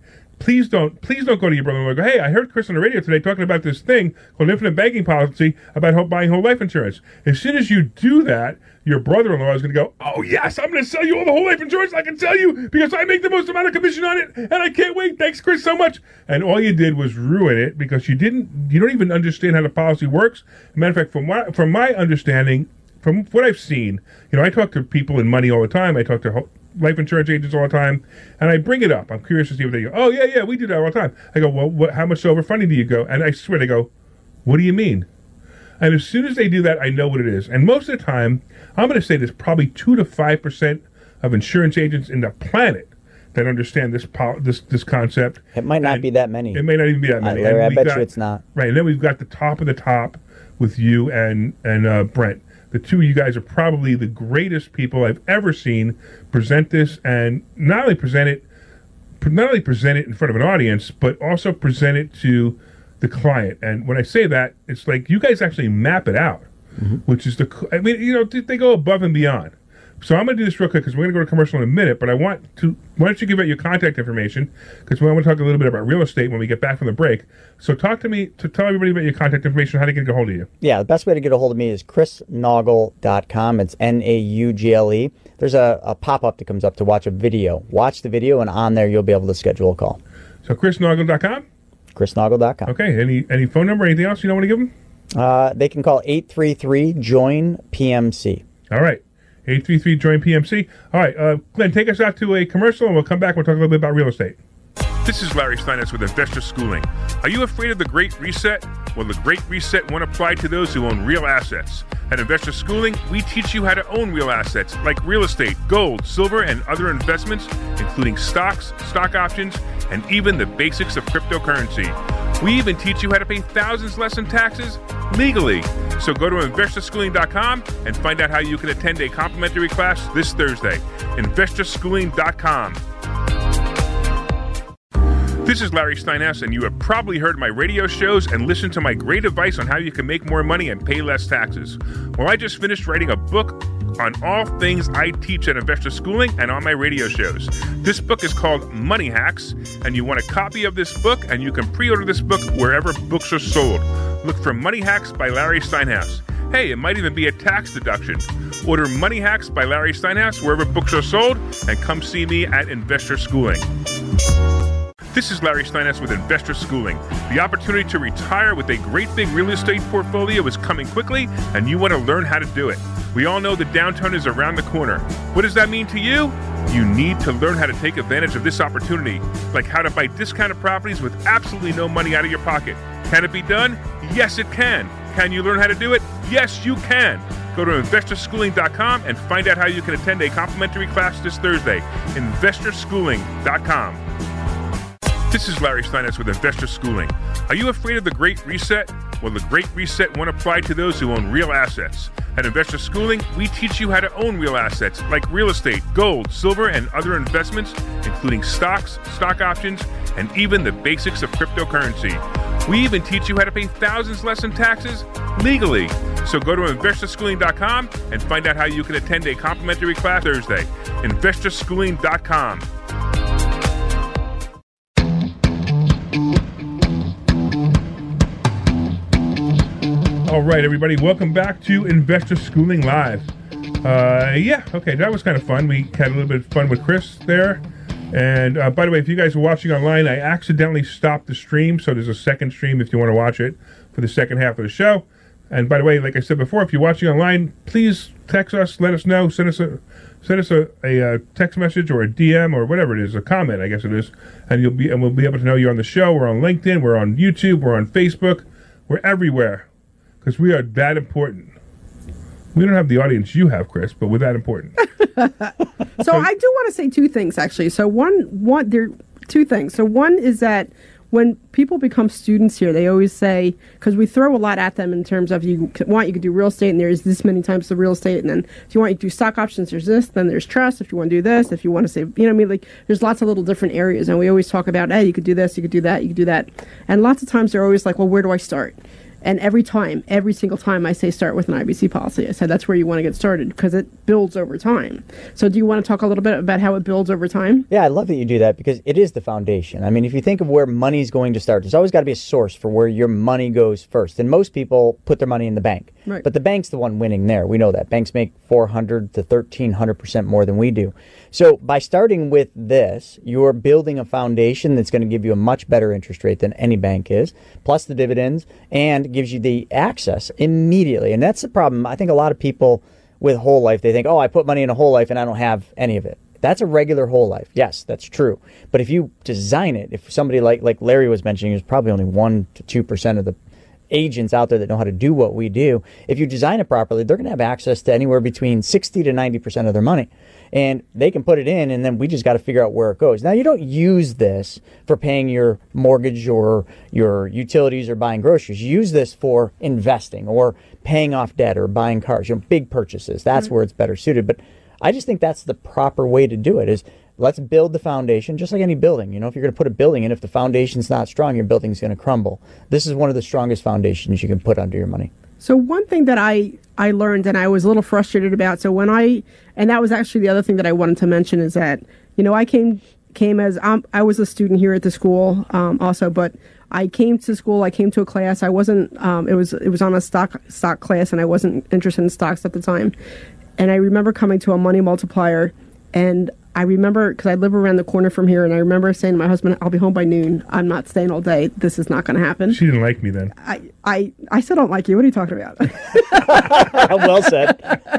please don't please don't go to your brother-in-law and go, hey, I heard Chris on the radio today talking about this thing called infinite banking policy about whole, buying whole life insurance. As soon as you do that, your brother-in-law is going to go, oh, yes, I'm going to sell you all the whole life insurance I can sell you because I make the most amount of commission on it, and I can't wait. Thanks, Chris, so much. And all you did was ruin it because you didn't, you don't even understand how the policy works. As a matter of fact, from my, from my understanding, from what I've seen, you know, I talk to people in money all the time. I talk to ho- life insurance agents all the time, and I bring it up. I'm curious to see what they go, oh, yeah, yeah, we do that all the time. I go, well, what, how much overfunding do you go? And I swear, they go, what do you mean? And as soon as they do that, I know what it is. And most of the time, I'm going to say there's probably two to five percent of insurance agents in the planet that understand this po- this this concept. It might not and be that many. It may not even be that many. I, Larry, I we bet got, you it's not. Right, and then we've got the top of the top with you and and uh, Brent. The two of you guys are probably the greatest people I've ever seen present this, and not only present it, not only present it in front of an audience, but also present it to the client. And when I say that, it's like you guys actually map it out, mm-hmm. which is the, I mean, you know, they go above and beyond. So I'm going to do this real quick because we're going to go to commercial in a minute, but I want to, why don't you give out your contact information, because we want to talk a little bit about real estate when we get back from the break. So talk to me, to tell everybody about your contact information, how to get a hold of you. Yeah, the best way to get a hold of me is chris naugle dot com. It's N A U G L E. There's a, a pop-up that comes up to watch a video. Watch the video, and on there you'll be able to schedule a call. So chris naugle dot com? chris naugle dot com. Okay, any any phone number, anything else you don't want to give them? Uh, they can call eight three three join P M C. All right. eight three three join P M C. All right, uh, Glenn, take us out to a commercial, and we'll come back. We'll talk a little bit about real estate. This is Larry Steinitz with Investor Schooling. Are you afraid of the Great Reset? Well, the Great Reset won't apply to those who own real assets. At Investor Schooling, we teach you how to own real assets like real estate, gold, silver, and other investments, including stocks, stock options, and even the basics of cryptocurrency. We even teach you how to pay thousands less in taxes legally. So go to investor schooling dot com and find out how you can attend a complimentary class this Thursday. investor schooling dot com. This is Larry Steinhaus, and you have probably heard my radio shows and listened to my great advice on how you can make more money and pay less taxes. Well, I just finished writing a book on all things I teach at Investor Schooling and on my radio shows. This book is called Money Hacks, and you want a copy of this book, and you can pre-order this book wherever books are sold. Look for Money Hacks by Larry Steinhaus. Hey, it might even be a tax deduction. Order Money Hacks by Larry Steinhaus wherever books are sold, and come see me at Investor Schooling. This is Larry Steinhaus with Investor Schooling. The opportunity to retire with a great big real estate portfolio is coming quickly, and you want to learn how to do it. We all know the downturn is around the corner. What does that mean to you? You need to learn how to take advantage of this opportunity, like how to buy discounted properties with absolutely no money out of your pocket. Can it be done? Yes, it can. Can you learn how to do it? Yes, you can. Go to investor schooling dot com and find out how you can attend a complimentary class this Thursday. investor schooling dot com. This is Larry Steinhaus with Investor Schooling. Are you afraid of the Great Reset? Well, the Great Reset won't apply to those who own real assets. At Investor Schooling, we teach you how to own real assets like real estate, gold, silver, and other investments, including stocks, stock options, and even the basics of cryptocurrency. We even teach you how to pay thousands less in taxes legally. So go to investor schooling dot com and find out how you can attend a complimentary class Thursday. investor schooling dot com. All right, everybody, welcome back to Investor Schooling Live. Uh, yeah, okay, that was kind of fun. We had a little bit of fun with Chris there. And uh, by the way, if you guys are watching online, I accidentally stopped the stream, so there's a second stream if you want to watch it for the second half of the show. And by the way, like I said before, if you're watching online, please text us, let us know, send us a send us a, a, a text message or a D M or whatever it is, a comment, I guess it is, and you'll be and we'll be able to know you're on the show. We're on LinkedIn, we're on YouTube, we're on Facebook, we're everywhere. Because we are that important. We don't have the audience you have, Chris, but we're that important. So I do want to say two things, actually. So one, one, there are two things. So one is that when people become students here, they always say, because we throw a lot at them in terms of you want, you can do real estate, and there's this many types of real estate, and then if you want, you can do stock options, there's this, then there's trust, if you want to do this, if you want to save, you know what I mean? Like, there's lots of little different areas, and we always talk about, hey, you could do this, you could do that, you could do that. And lots of times they're always like, well, where do I start? And every time, every single time I say start with an I B C policy, I said that's where you want to get started because it builds over time. So do you want to talk a little bit about how it builds over time? Yeah, I love that you do that because it is the foundation. I mean, if you think of where money's going to start, there's always got to be a source for where your money goes first. And most people put their money in the bank. Right. But the bank's the one winning there. We know that. Banks make four hundred to thirteen hundred percent more than we do. So by starting with this, you're building a foundation that's going to give you a much better interest rate than any bank is, plus the dividends, and gives you the access immediately. And that's the problem. I think a lot of people with whole life, they think, oh, I put money in a whole life and I don't have any of it. That's a regular whole life. Yes, that's true. But if you design it, if somebody like like Larry was mentioning, there's probably only one to two percent of the agents out there that know how to do what we do. If you design it properly, they're going to have access to anywhere between sixty to ninety percent of their money. And they can put it in, and then we just got to figure out where it goes. Now, you don't use this for paying your mortgage or your utilities or buying groceries. You use this for investing or paying off debt or buying cars, you know, big purchases. That's mm-hmm. where it's better suited. But I just think that's the proper way to do it is let's build the foundation, just like any building. You know, if you're going to put a building in, if the foundation's not strong, your building's going to crumble. This is one of the strongest foundations you can put under your money. So one thing that I, I learned and I was a little frustrated about, so when I, and that was actually the other thing that I wanted to mention is that, you know, I came came as, um, I was a student here at the school um, also, but I came to school, I came to a class, I wasn't, um, it was it was on a stock stock class and I wasn't interested in stocks at the time. And I remember coming to a money multiplier and I remember, because I live around the corner from here, and I remember saying to my husband, I'll be home by noon. I'm not staying all day. This is not going to happen. She didn't like me then. I, I, I still don't like you. What are you talking about? Well said.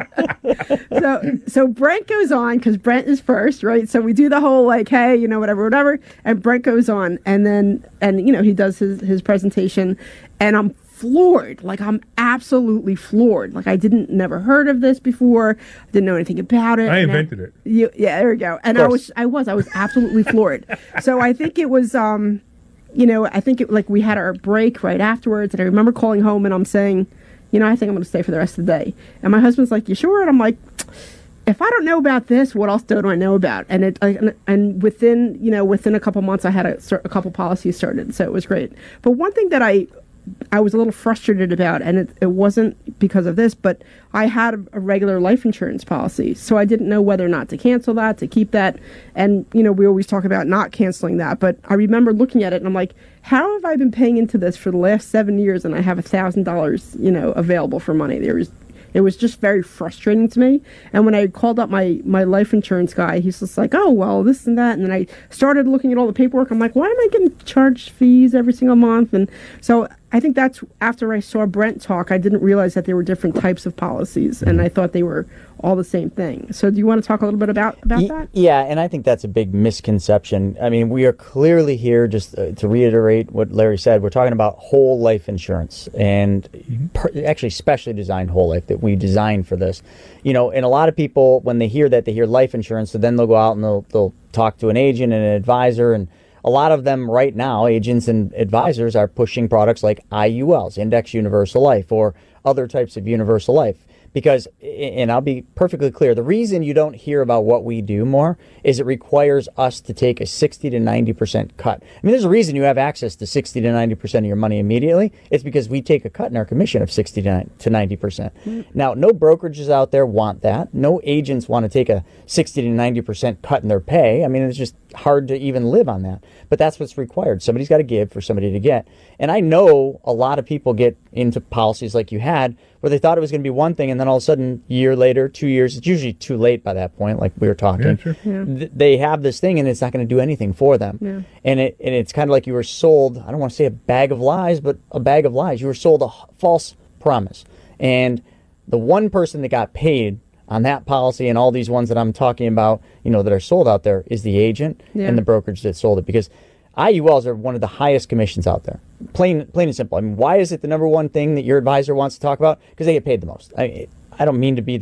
so so Brent goes on, because Brent is first, right? So we do the whole, like, hey, you know, whatever, whatever. And Brent goes on, and then, and, you know, he does his, his presentation, and I'm floored. Like, I'm absolutely floored. Like, I didn't, never heard of this before. I didn't know anything about it. I invented I, it. You, yeah, there we go. And I was, I was, I was absolutely floored. So I think it was, um, you know, I think it, like, we had our break right afterwards, and I remember calling home and I'm saying, you know, I think I'm going to stay for the rest of the day. And my husband's like, you sure? And I'm like, if I don't know about this, what else do I know about? And it, and, and within, you know, within a couple months, I had a, a couple policies started, so it was great. But one thing that I, I was a little frustrated about, and it, it wasn't because of this, but I had a, a regular life insurance policy, so I didn't know whether or not to cancel that, to keep that, and, you know, we always talk about not canceling that, but I remember looking at it, and I'm like, how have I been paying into this for the last seven years, and I have one thousand dollars, you know, available for money? There was, it was just very frustrating to me, and when I called up my, my life insurance guy, he's just like, oh, well, this and that, and then I started looking at all the paperwork, I'm like, why am I getting charged fees every single month? And so I think that's after I saw Brent talk, I didn't realize that there were different types of policies, and I thought they were all the same thing. So do you want to talk a little bit about, about y- that? Yeah, and I think that's a big misconception. I mean, we are clearly here, just uh, to reiterate what Larry said, we're talking about whole life insurance, and mm-hmm. per- actually specially designed whole life that we designed for this. You know, and a lot of people, when they hear that, they hear life insurance, so then they'll go out and they'll, they'll talk to an agent and an advisor, and a lot of them right now, agents and advisors, are pushing products like I U Ls, Index Universal Life, or other types of universal life. Because, and I'll be perfectly clear, the reason you don't hear about what we do more is it requires us to take a sixty to ninety percent cut. I mean, there's a reason you have access to sixty to ninety percent of your money immediately. It's because we take a cut in our commission of sixty to ninety percent. Mm. Now, no brokerages out there want that. No agents want to take a sixty to ninety percent cut in their pay. I mean, it's just hard to even live on that. But that's what's required. Somebody's got to give for somebody to get. And I know a lot of people get into policies like you had, where they thought it was going to be one thing, and then all of a sudden, a year later, two years, it's usually too late by that point, like we were talking. Yeah, sure. Yeah. Th- they have this thing, and it's not going to do anything for them. Yeah. And it and it's kind of like you were sold, I don't want to say a bag of lies, but a bag of lies. You were sold a h- false promise. And the one person that got paid on that policy and all these ones that I'm talking about, you know, that are sold out there, is the agent Yeah. and the brokerage that sold it. Because I U Ls are one of the highest commissions out there. Plain plain and simple. I mean, why is it the number one thing that your advisor wants to talk about? Because they get paid the most. I I don't mean to be the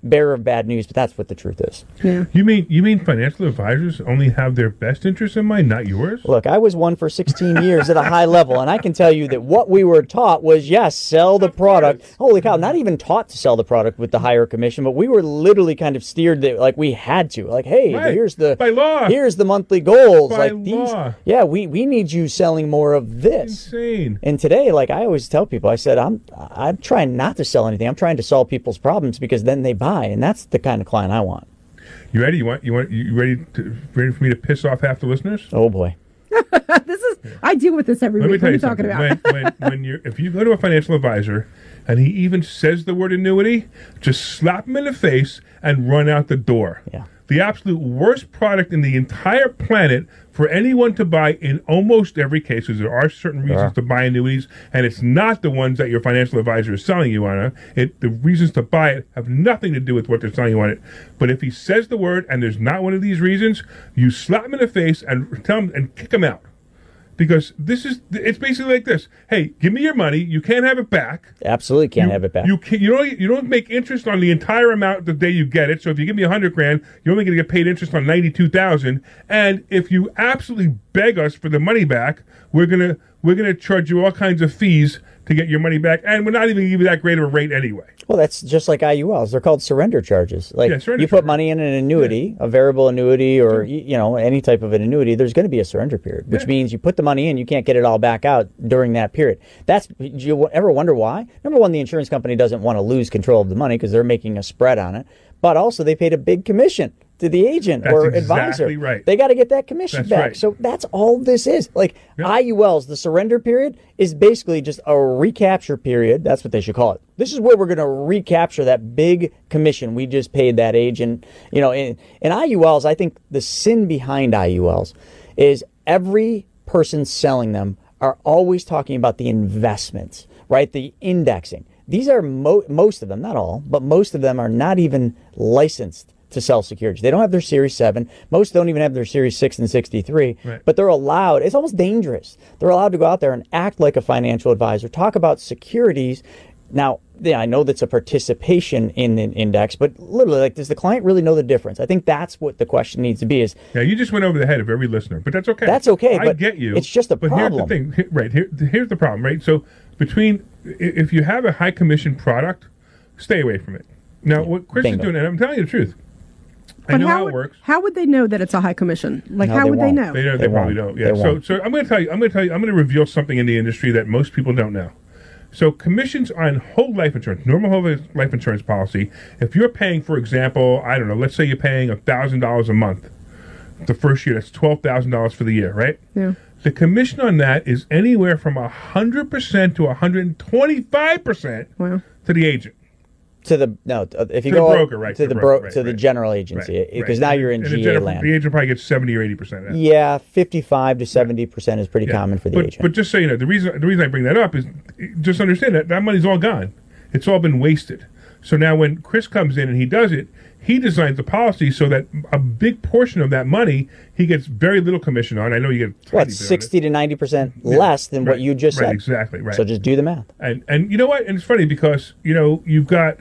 bearer of bad news, but that's what the truth is. Yeah. You mean you mean financial advisors only have their best interests in mind, not yours? Look, I was one for sixteen years at a high level, and I can tell you that what we were taught was, yes, sell the product. Holy cow, not even taught to sell the product with the higher commission, but we were literally kind of steered that, like we had to. Like, hey, Right. here's the By law. here's the monthly goals. By like these, law. yeah, we, we need you selling more of this. Insane. And today, like I always tell people, I said, I'm I'm trying not to sell anything. I'm trying to solve people's problems because then they buy, and that's the kind of client I want. You ready? You want you want you ready to ready for me to piss off half the listeners? Oh boy. This is I deal with this every Let me week. tell What are you you talking something. about? When, when, when you're, if you go to a financial advisor and he even says the word annuity, just slap him in the face and run out the door. Yeah. The absolute worst product in the entire planet for anyone to buy in almost every case, because there are certain reasons Yeah. to buy annuities, and it's not the ones that your financial advisor is selling you on. It. it the reasons to buy it have nothing to do with what they're selling you on it. But if he says the word and there's not one of these reasons, you slap him in the face and tell him and kick him out. Because this is, it's basically like this. Hey, give me your money. You can't have it back. Absolutely can't You- have it back. You can, you don't you don't make interest on the entire amount the day you get it. So if you give me a hundred grand, you're only going to get paid interest on ninety two thousand. And if you absolutely beg us for the money back, we're gonna we're gonna charge you all kinds of fees to get your money back, and we're not even going to give you that great of a rate anyway. Well, that's just like I U Ls. They're called surrender charges. Like Yeah, surrender you put money in an annuity, a variable annuity, or y you know any type of an annuity. There's going to be a surrender period, which Yeah. means you put the money in, you can't get it all back out during that period. That's. Do you ever wonder why? Number one, the insurance company doesn't want to lose control of the money because they're making a spread on it. But also, they paid a big commission to the agent That's or exactly advisor. right. They got to get that commission That's back. right. So that's all this is. Like I U Ls, the surrender period is basically just a recapture period. That's what they should call it. This is where we're going to recapture that big commission we just paid that agent. You know, in, in I U Ls, I think the sin behind I U Ls is every person selling them are always talking about the investments, right? The indexing. These are mo most of them, not all, but most of them are not even licensed to sell securities. They don't have their Series seven. Most don't even have their Series six and sixty-three. Right. But they're allowed, it's almost dangerous. They're allowed to go out there and act like a financial advisor, talk about securities. Now, yeah, I know that's a participation in an index, but literally, like, does the client really know the difference? I think that's what the question needs to be is, Yeah, you just went over the head of every listener, but that's okay. That's okay, I but get you. it's just a but problem. here's the thing, Here- right? Here, here's the problem, right? So between i- if you have a high commission product, stay away from it. Now, what Chris Bingo. is doing, and I'm telling you the truth, I But know how how would, it works. How would they know that it's a high commission? Like, No, how they would won't. they know? They, don't, They they probably won't. don't. Yeah. They So, won't. so I'm going to tell you. I'm going to tell you. I'm going to reveal something in the industry that most people don't know. So commissions on whole life insurance, normal whole life insurance policy. If you're paying, for example, I don't know, let's say you're paying a thousand dollars a month. The first year, that's twelve thousand dollars for the year, right? Yeah. The commission on that is anywhere from a hundred percent to a hundred and twenty-five percent Wow. to the agent. to the, no, uh, if you To the go broker, right, to to the the bro broker, right, to the right. general agency, Right, because right. now you're in And the G A general- land. The agent probably gets seventy or eighty percent of that. Yeah, fifty-five to seventy percent is pretty Yeah. common for the but, agent. But just so you know, the reason the reason I bring that up is just understand that that money's all gone. It's all been wasted. So now when Chris comes in and he does it, he designs the policy so that a big portion of that money he gets very little commission on. I know you get a tiny what, bit on it. sixty to ninety percent Yeah, less than what right, you just right, said. exactly, right. So just do the math. And and you know what? And it's funny because you know you've got.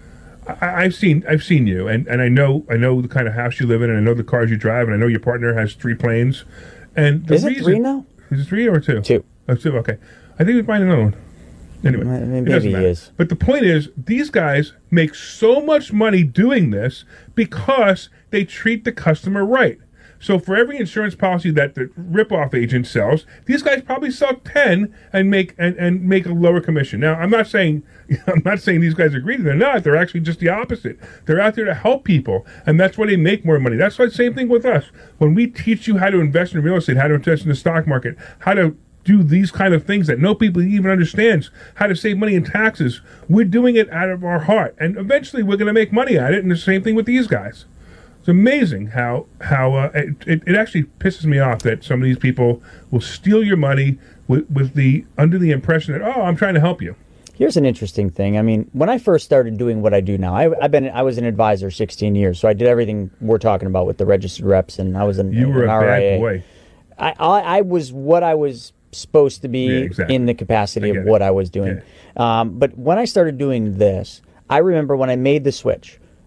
I, I've seen I've seen you, and, and I know I know the kind of house you live in, and I know the cars you drive, and I know your partner has three planes. And the Is it reason, three now? Is it three or two? Two. Oh, two. Okay. I think we're buying another one. Anyway, Well, it maybe doesn't he matter. is. But the point is, these guys make so much money doing this because they treat the customer right. So for every insurance policy that the rip-off agent sells, these guys probably sell ten and make and, and make a lower commission. Now, I'm not saying I'm not saying these guys are greedy. They're not. They're actually just the opposite. They're out there to help people, and that's why they make more money. That's why the same thing with us. When we teach you how to invest in real estate, how to invest in the stock market, how to do these kind of things that no people even understands, how to save money in taxes, we're doing it out of our heart, and eventually we're going to make money at it. And the same thing with these guys. It's amazing how how uh, it, it, it actually pisses me off that some of these people will steal your money with, with the under the impression that, oh, I'm trying to help you. Here's an interesting thing. I mean, when I first started doing what I do now, I, I've been I was an advisor sixteen years, so I did everything we're talking about with the registered reps, and I was an, You were an a R I A. bad boy. I, I I was what I was supposed to be Yeah, exactly. in the capacity I of get it. what I was doing. Um, but when I started doing this, I remember when I made the switch.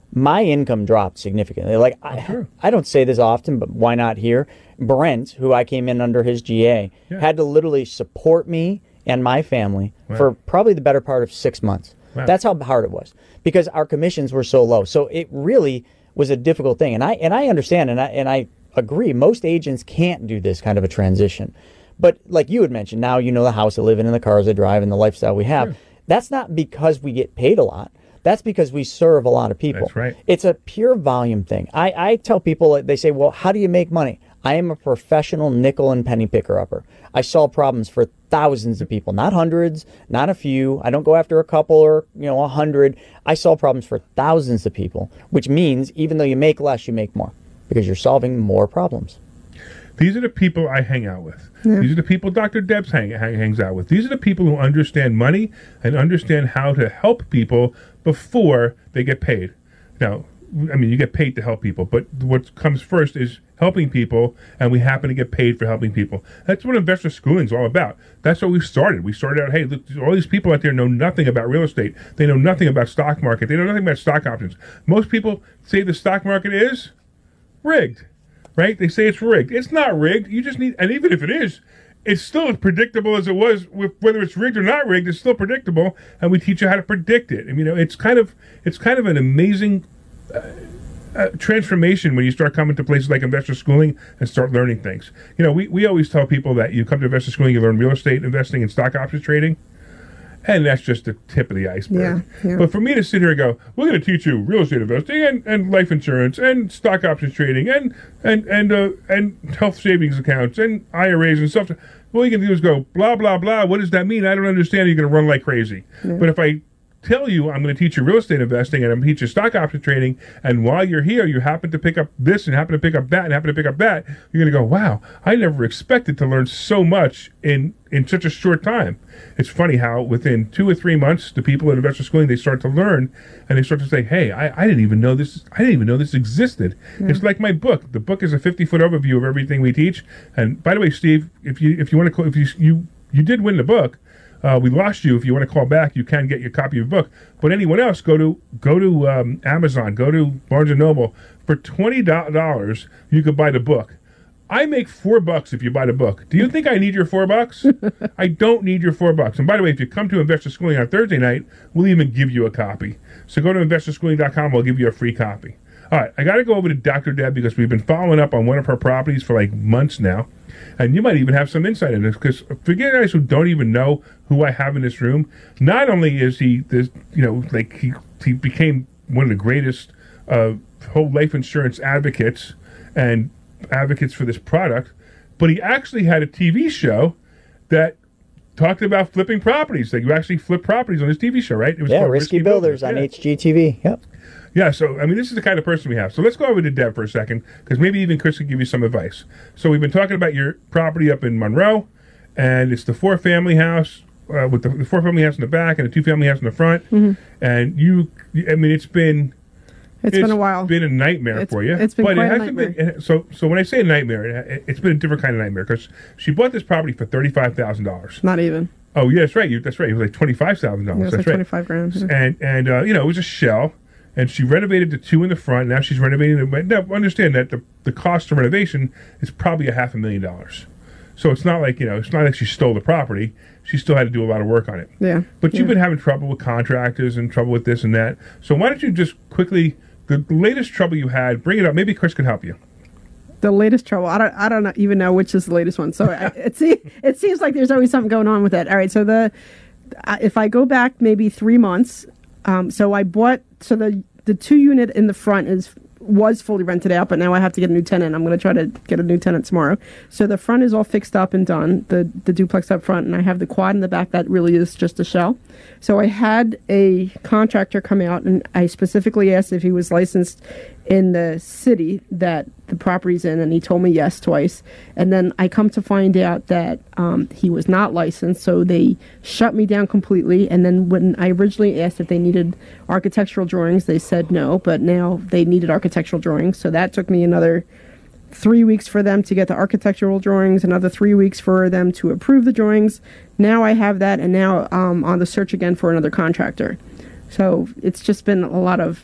my income dropped significantly. Like I, sure. I don't say this often, but why not here? Brent, who I came in under his G A, Yeah. had to literally support me and my family Wow. for probably the better part of six months. Wow. That's how hard it was because our commissions were so low. So it really was a difficult thing. And I and I understand and I and I agree. Most agents can't do this kind of a transition. But like you had mentioned, now you know the house I live in and the cars I drive and the lifestyle we have. Sure. That's not because we get paid a lot. That's because we serve a lot of people. That's right. It's a pure volume thing. I, I tell people, they say, well, how do you make money? I am a professional nickel and penny picker-upper. I solve problems for thousands of people, not hundreds, not a few. I don't go after a couple or, you know, a hundred. I solve problems for thousands of people, which means even though you make less, you make more because you're solving more problems. These are the people I hang out with. Yeah. These are the people Doctor Debs hang, hang, hangs out with. These are the people who understand money and understand how to help people before they get paid. Now, I mean, you get paid to help people, but what comes first is helping people, and we happen to get paid for helping people. That's what investor schooling is all about. That's what we started. We started out, hey, look, all these people out there know nothing about real estate. They know nothing about stock market. They know nothing about stock options. Most people say the stock market is rigged. Right? They say it's rigged. It's not rigged. You just need, and even if it is, it's still as predictable as it was. With whether it's rigged or not rigged, it's still predictable, and we teach you how to predict it. I mean, you know, it's kind of, it's kind of an amazing uh, uh, transformation when you start coming to places like investor schooling and start learning things. You know, we we always tell people that you come to investor schooling, you learn real estate investing and stock options trading. And that's just the tip of the iceberg. Yeah, yeah. But for me to sit here and go, we're going to teach you real estate investing and, and life insurance and stock options trading and and and uh, and health savings accounts and I R As and stuff. All you can do is go, blah, blah, blah. What does that mean? I don't understand. You're going to run like crazy. Yeah. But if I tell you I'm going to teach you real estate investing and I'm going to teach you stock option trading, and while you're here, you happen to pick up this and happen to pick up that and happen to pick up that, you're going to go, wow, I never expected to learn so much in, in such a short time. It's funny how within two or three months, the people at investor schooling, they start to learn and they start to say, hey, I, I didn't even know this. I didn't even know this existed. Yeah. It's like my book. The book is a fifty foot overview of everything we teach. And by the way, Steve, if you if you want to, if you you you did win the book. Uh, we lost you. If you want to call back, you can get your copy of the book. But anyone else, go to go to um, Amazon, go to Barnes and Noble. For twenty dollars, you could buy the book. I make four bucks if you buy the book. Do you think I need your four bucks? I don't need your four bucks. And by the way, if you come to Investor Schooling on Thursday night, we'll even give you a copy. So go to investor schooling dot com. We'll give you a free copy. All right, I got to go over to Doctor Deb because we've been following up on one of her properties for like months now. And you might even have some insight in this, because for you guys who don't even know who I have in this room, not only is he this, you know, like he he became one of the greatest uh, whole life insurance advocates and advocates for this product, but he actually had a T V show that talked about flipping properties. Like you actually flip properties on his T V show, right? It was yeah, called Risky, Risky Builders, Builders on yeah. H G T V. Yep. Yeah, so, I mean, this is the kind of person we have. So let's go over to Deb for a second, because maybe even Chris can give you some advice. So we've been talking about your property up in Monroe, and it's the four-family house, uh, with the, the four-family house in the back and the two-family house in the front. Mm-hmm. And you, I mean, it's been... It's, it's been a while. It's been a nightmare it's, for you. It's been but quite it a hasn't nightmare. Been, so, so when I say a nightmare, it, it's been a different kind of nightmare, because she bought this property for thirty-five thousand dollars. Not even. Oh, yeah, that's right. You, that's right. It was like twenty-five thousand dollars. Yeah, it was that's like right. twenty-five grand. Yeah. And, and uh, you know, it was a shell. And she renovated the two in the front. Now she's renovating the... Now, understand that the, the cost of renovation is probably a half a million dollars. So it's not like, you know, it's not like she stole the property. She still had to do a lot of work on it. Yeah. But yeah. you've been having trouble with contractors and trouble with this and that. So why don't you just quickly... The latest trouble you had, bring it up. Maybe Chris can help you. The latest trouble. I don't. I don't even know which is the latest one. So I, it seems it seems like there's always something going on with that. All right. So the uh, if I go back maybe three months, um, so I bought so the the two unit in the front is was fully rented out, but now I have to get a new tenant. I'm going to try to get a new tenant tomorrow. So the front is all fixed up and done, the the duplex up front, and I have the quad in the back that really is just a shell. So I had a contractor come out, and I specifically asked if he was licensed in the city that the property's in, and he told me yes twice. And then I come to find out that um, he was not licensed, so they shut me down completely. And then when I originally asked if they needed architectural drawings, they said no, but now they needed architectural drawings. So that took me another three weeks for them to get the architectural drawings, another three weeks for them to approve the drawings. Now I have that, and now um, on the search again for another contractor. So it's just been a lot of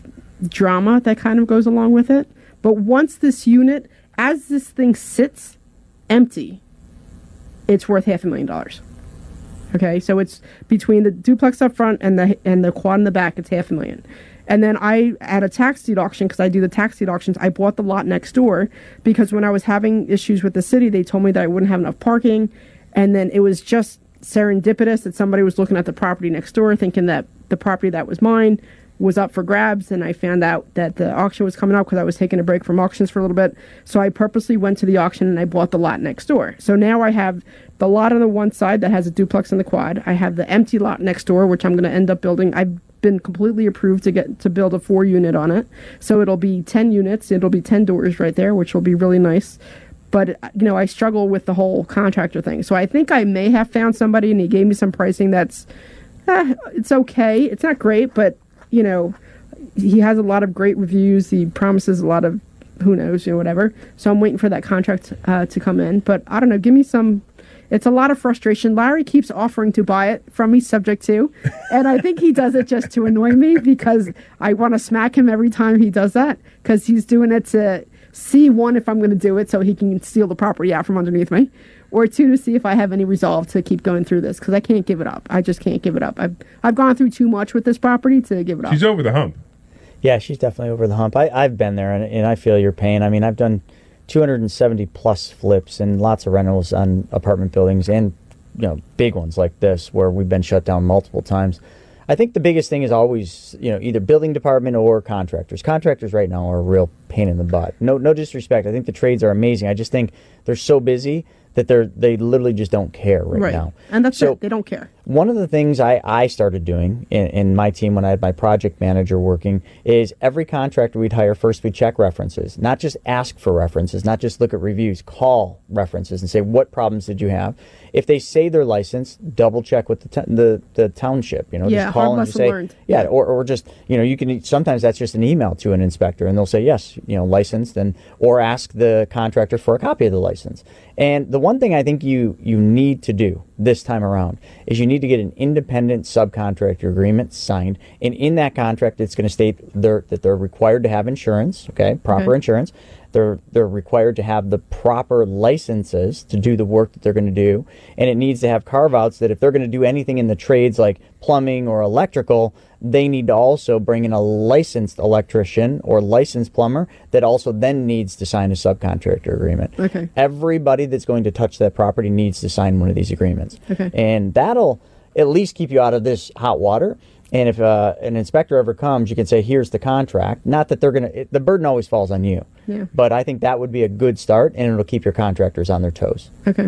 drama that kind of goes along with it. But once this unit, as this thing sits empty, it's worth half a million dollars. Okay, so it's between the duplex up front and the and the quad in the back, it's half a million. And then I, at a tax deed auction, because I do the tax deed auctions, I bought the lot next door because when I was having issues with the city, they told me that I wouldn't have enough parking. And then it was just serendipitous that somebody was looking at the property next door thinking that the property that was mine was up for grabs, and I found out that the auction was coming up because I was taking a break from auctions for a little bit. So I purposely went to the auction and I bought the lot next door. So now I have the lot on the one side that has a duplex and the quad. I have the empty lot next door, which I'm going to end up building. I've been completely approved to get to build a four unit on it. So it'll be ten units. It'll be ten doors right there, which will be really nice. But, you know, I struggle with the whole contractor thing. So I think I may have found somebody, and he gave me some pricing that's, eh, it's okay. It's not great, but, you know, he has a lot of great reviews. He promises a lot of, who knows, you know, whatever. So I'm waiting for that contract uh, to come in. But I don't know, give me some, it's a lot of frustration. Larry keeps offering to buy it from me, subject to. And I think he does it just to annoy me because I want to smack him every time he does that because he's doing it to see, one, if I'm going to do it so he can steal the property out from underneath me, or two, to see if I have any resolve to keep going through this because I can't give it up. I just can't give it up. I've I've gone through too much with this property to give it up. She's over the hump. Yeah, she's definitely over the hump. I, I've been there, and, and I feel your pain. I mean, I've done two hundred seventy plus flips and lots of rentals on apartment buildings and, you know, big ones like this where we've been shut down multiple times. I think the biggest thing is always, you know, either building department or contractors. Contractors right now are a real pain in the butt. No, no disrespect. I think the trades are amazing. I just think they're so busy that they're they literally just don't care right, right. now. And that's so it. They don't care. One of the things I, I started doing in, in my team when I had my project manager working is every contractor we'd hire, first we'd check references, not just ask for references, not just look at reviews, call references and say, what problems did you have? If they say they're licensed, double check with the t- the, the township, you know, yeah, just call and just say, learned. yeah, or, or just, you know, you can, sometimes that's just an email to an inspector and they'll say, yes, you know, licensed, and, or ask the contractor for a copy of the license. And the one thing I think you, you need to do this time around is you need to get an independent subcontractor agreement signed, and in that contract it's going to state they're, that they're required to have insurance, okay, proper Okay. insurance. They're they're required to have the proper licenses to do the work that they're going to do, and it needs to have carve-outs that if they're going to do anything in the trades like plumbing or electrical, they need to also bring in a licensed electrician or licensed plumber that also then needs to sign a subcontractor agreement. Okay. Everybody that's going to touch that property needs to sign one of these agreements. Okay. And that'll at least keep you out of this hot water. And if uh, an inspector ever comes, you can say, here's the contract. Not that they're going to, the burden always falls on you. Yeah. But I think that would be a good start, and it'll keep your contractors on their toes. Okay.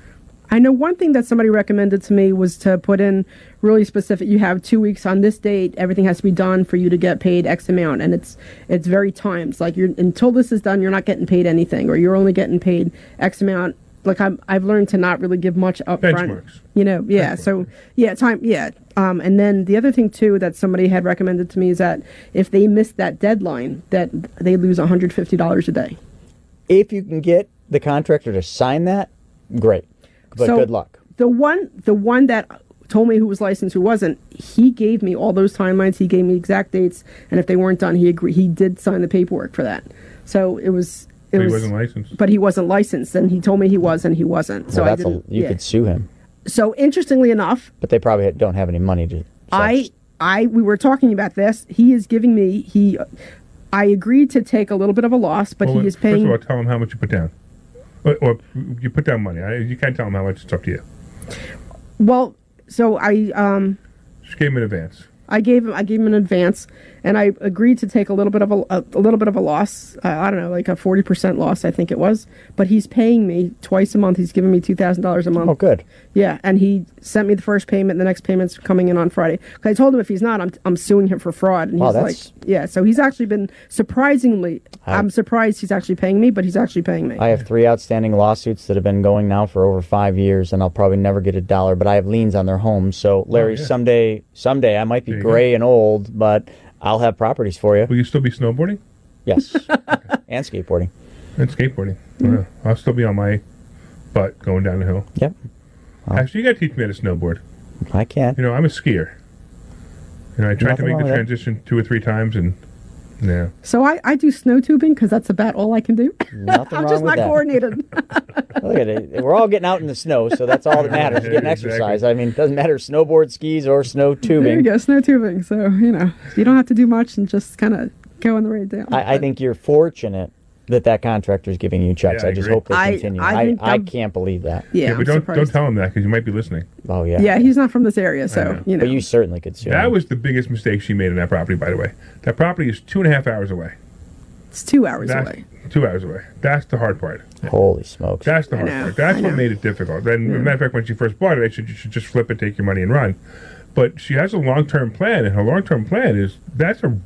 I know one thing that somebody recommended to me was to put in really specific. You have two weeks on this date. Everything has to be done for you to get paid X amount, and it's it's very timed. Like you're until this is done, you're not getting paid anything, or you're only getting paid X amount. Like I'm, I've learned to not really give much up front. Benchmarks. You know, yeah. Benchmarks. So yeah, time, yeah. Um, and then the other thing too that somebody had recommended to me is that if they miss that deadline, that they lose one hundred fifty dollars a day. If you can get the contractor to sign that, great. But So good luck. The one, the one that told me who was licensed, who wasn't, he gave me all those timelines. He gave me exact dates, and if they weren't done, he agreed. He did sign the paperwork for that. So it was. It But he was, wasn't licensed. But he wasn't licensed, and he told me he was, and he wasn't. So Well, I that's a, didn't. you yeah. could sue him, So interestingly enough, but they probably don't have any money to. I, I, we were talking about this. He is giving me he. I agreed to take a little bit of a loss, but Well, he is First paying. of all, tell him how much you put down. Or, or you put down money. I, you can't tell him how much. It's up to you. Well, so I um. Just gave him an advance. I gave him I gave him an advance, and I agreed to take a little bit of a, a, a little bit of a loss. Uh, I don't know, like a forty percent loss, I think it was. But he's paying me twice a month. He's giving me two thousand dollars a month. Oh, good. Yeah, and he sent me the first payment. The next payment's coming in on Friday. 'Cause I told him if he's not, I'm I'm suing him for fraud. And Wow, he's that's- like, yeah. So he's actually been surprisingly. I- I'm surprised he's actually paying me, but he's actually paying me. I have three outstanding lawsuits that have been going now for over five years, and I'll probably never get a dollar. But I have liens on their homes. So, Larry, Oh, yeah. someday, someday I might be There you gray and old, but I'll have properties for you. Will you still be snowboarding? Yes, and skateboarding. And skateboarding. Yeah. I'll still be on my butt going down the hill. Yep. Actually, you got to teach me how to snowboard. I can. You know, I'm a skier. You know, I tried Nothing to make wrong the with that. transition two or three times, and Yeah. So I, I do snow tubing because that's about all I can do. Nothing I'm wrong just with not that. coordinated. Look at it. We're all getting out in the snow, so that's all that matters. Yeah, Getting exactly. exercise. I mean, it doesn't matter snowboard, skis, or snow There you tubing. go, snow tubing. So, you know, you don't have to do much and just kind of go on the way down. I, I think you're fortunate that that contractor is giving you checks. Yeah, I I just agree. hope they I- continue. I I, think I, I'm- can't believe that. Yeah, but I'm don't surprised. don't tell him that because you might be listening. Oh, yeah. Yeah, he's not from this area, so, know. you know. But you certainly could sue That him. was the biggest mistake she made in that property, by the way. That property is two and a half hours away. It's two hours That's away. two hours away. That's the hard part. Holy smokes. That's the I hard know, part. That's I what know. made it difficult. Then, as a matter of fact, when she first bought it, I said you should just flip it, take your money, and run. But she has a long-term plan, and her long-term plan is that's a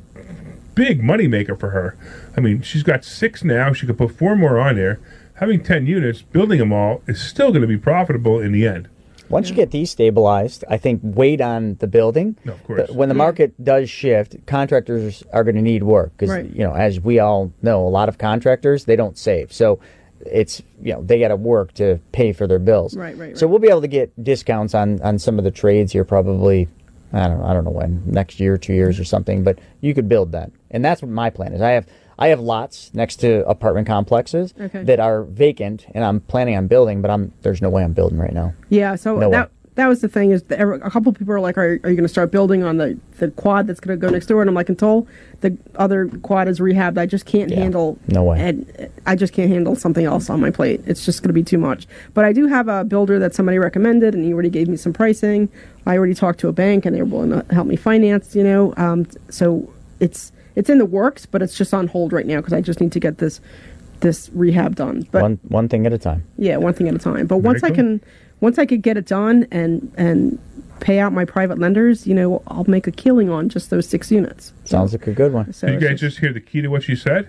big money maker for her. I mean, she's got six now. She could put four more on there. Having ten units, building them all is still going to be profitable in the end. Once you get these stabilized, I think wait on the building. No, of course. The- when the market does shift, contractors are going to need work because, Right. you know, as we all know, a lot of contractors, they don't save. So it's, you know, they got to work to pay for their bills. Right, right, So right. we'll be able to get discounts on, on some of the trades here probably, I don't know, I don't know when, next year, two years or something, but you could build that. And that's what my plan is. I have I have lots next to apartment complexes Okay. that are vacant, and I'm planning on building, but I'm there's no way I'm building right now. Yeah, so No that way. that was the thing is that every- a couple people are like, are, are you going to start building on the, the quad that's going to go next door? And I'm like, until the other quad is rehabbed, I just can't Yeah, handle. no way. And I just can't handle something else on my plate. It's just going to be too much. But I do have a builder that somebody recommended, and he already gave me some pricing. I already talked to a bank, and they were willing to help me finance. You know, um, so it's it's in the works, but it's just on hold right now because I just need to get this this rehab done. But one one thing at a time. yeah, one thing at a time. But Very once I cool. can, once I could get it done and and pay out my private lenders, you know, I'll make a killing on just those six units. Sounds like a good one. So Did you it's guys just hear the key to what she said?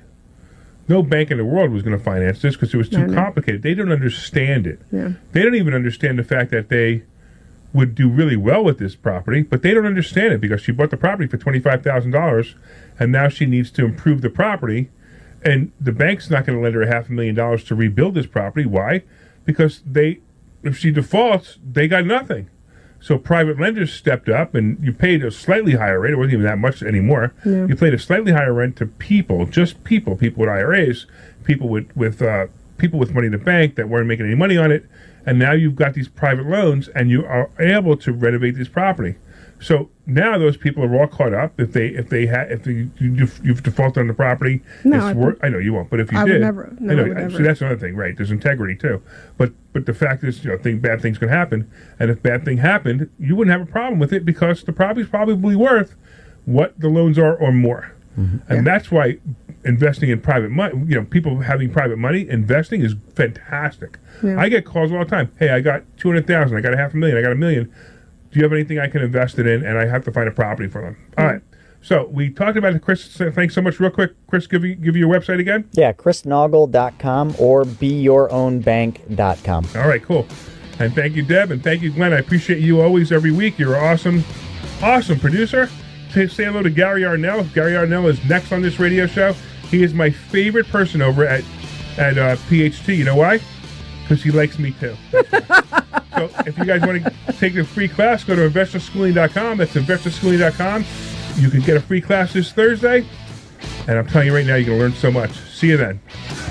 No bank in the world was going to finance this because it was too I know. complicated. They don't understand it. Yeah. They don't even understand the fact that they would do really well with this property, but they don't understand it because she bought the property for twenty-five thousand dollars, and now she needs to improve the property, and the bank's not going to lend her a half a million dollars to rebuild this property. Why? Because they, if she defaults, they got nothing. So private lenders stepped up, and you paid a slightly higher rate. It wasn't even that much anymore. Yeah. You paid a slightly higher rent to people, just people, people with I R As, people with with uh, people with money in the bank that weren't making any money on it, and now you've got these private loans, and you are able to renovate this property. So now those people are all caught up. If they if they ha- if you, you you've defaulted on the property, No, it's I wor- think- I know you won't, but if you I would did, never- no, I know, I would never. so that's another thing, right? There's integrity too, but but the fact is, you know, thing, bad things can happen, and if bad thing happened, you wouldn't have a problem with it because the property's probably worth what the loans are or more, and that's why investing in private money, you know, people having private money, investing is fantastic. Yeah. I get calls all the time. Hey, I got two hundred thousand, I got a half a million, I got a million. Do you have anything I can invest it in? And I have to find a property for them. All right. So we talked about it. Chris, thanks so much. Real quick, Chris, give you give you your website again. Yeah, chris noggle dot com or be your own bank dot com. All right, cool. And thank you, Deb, and thank you, Glenn. I appreciate you always, every week. You're an awesome, awesome producer. Say, say hello to Gary Arnell. Gary Arnell is next on this radio show. He is my favorite person over at at uh, P H T. You know why? Because he likes me too. That's why. So if you guys want to take the free class, go to investor schooling dot com. That's investor schooling dot com. You can get a free class this Thursday. And I'm telling you right now, you're going to learn so much. See you then.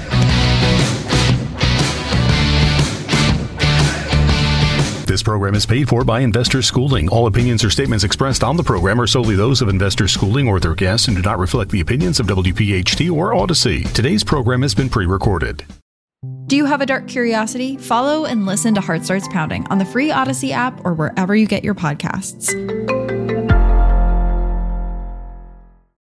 This program is paid for by Investor Schooling. All opinions or statements expressed on the program are solely those of Investor Schooling or their guests and do not reflect the opinions of W P H T or Odyssey. Today's program has been pre-recorded. Do you have a dark curiosity? Follow and listen to Heart Starts Pounding on the free Odyssey app or wherever you get your podcasts.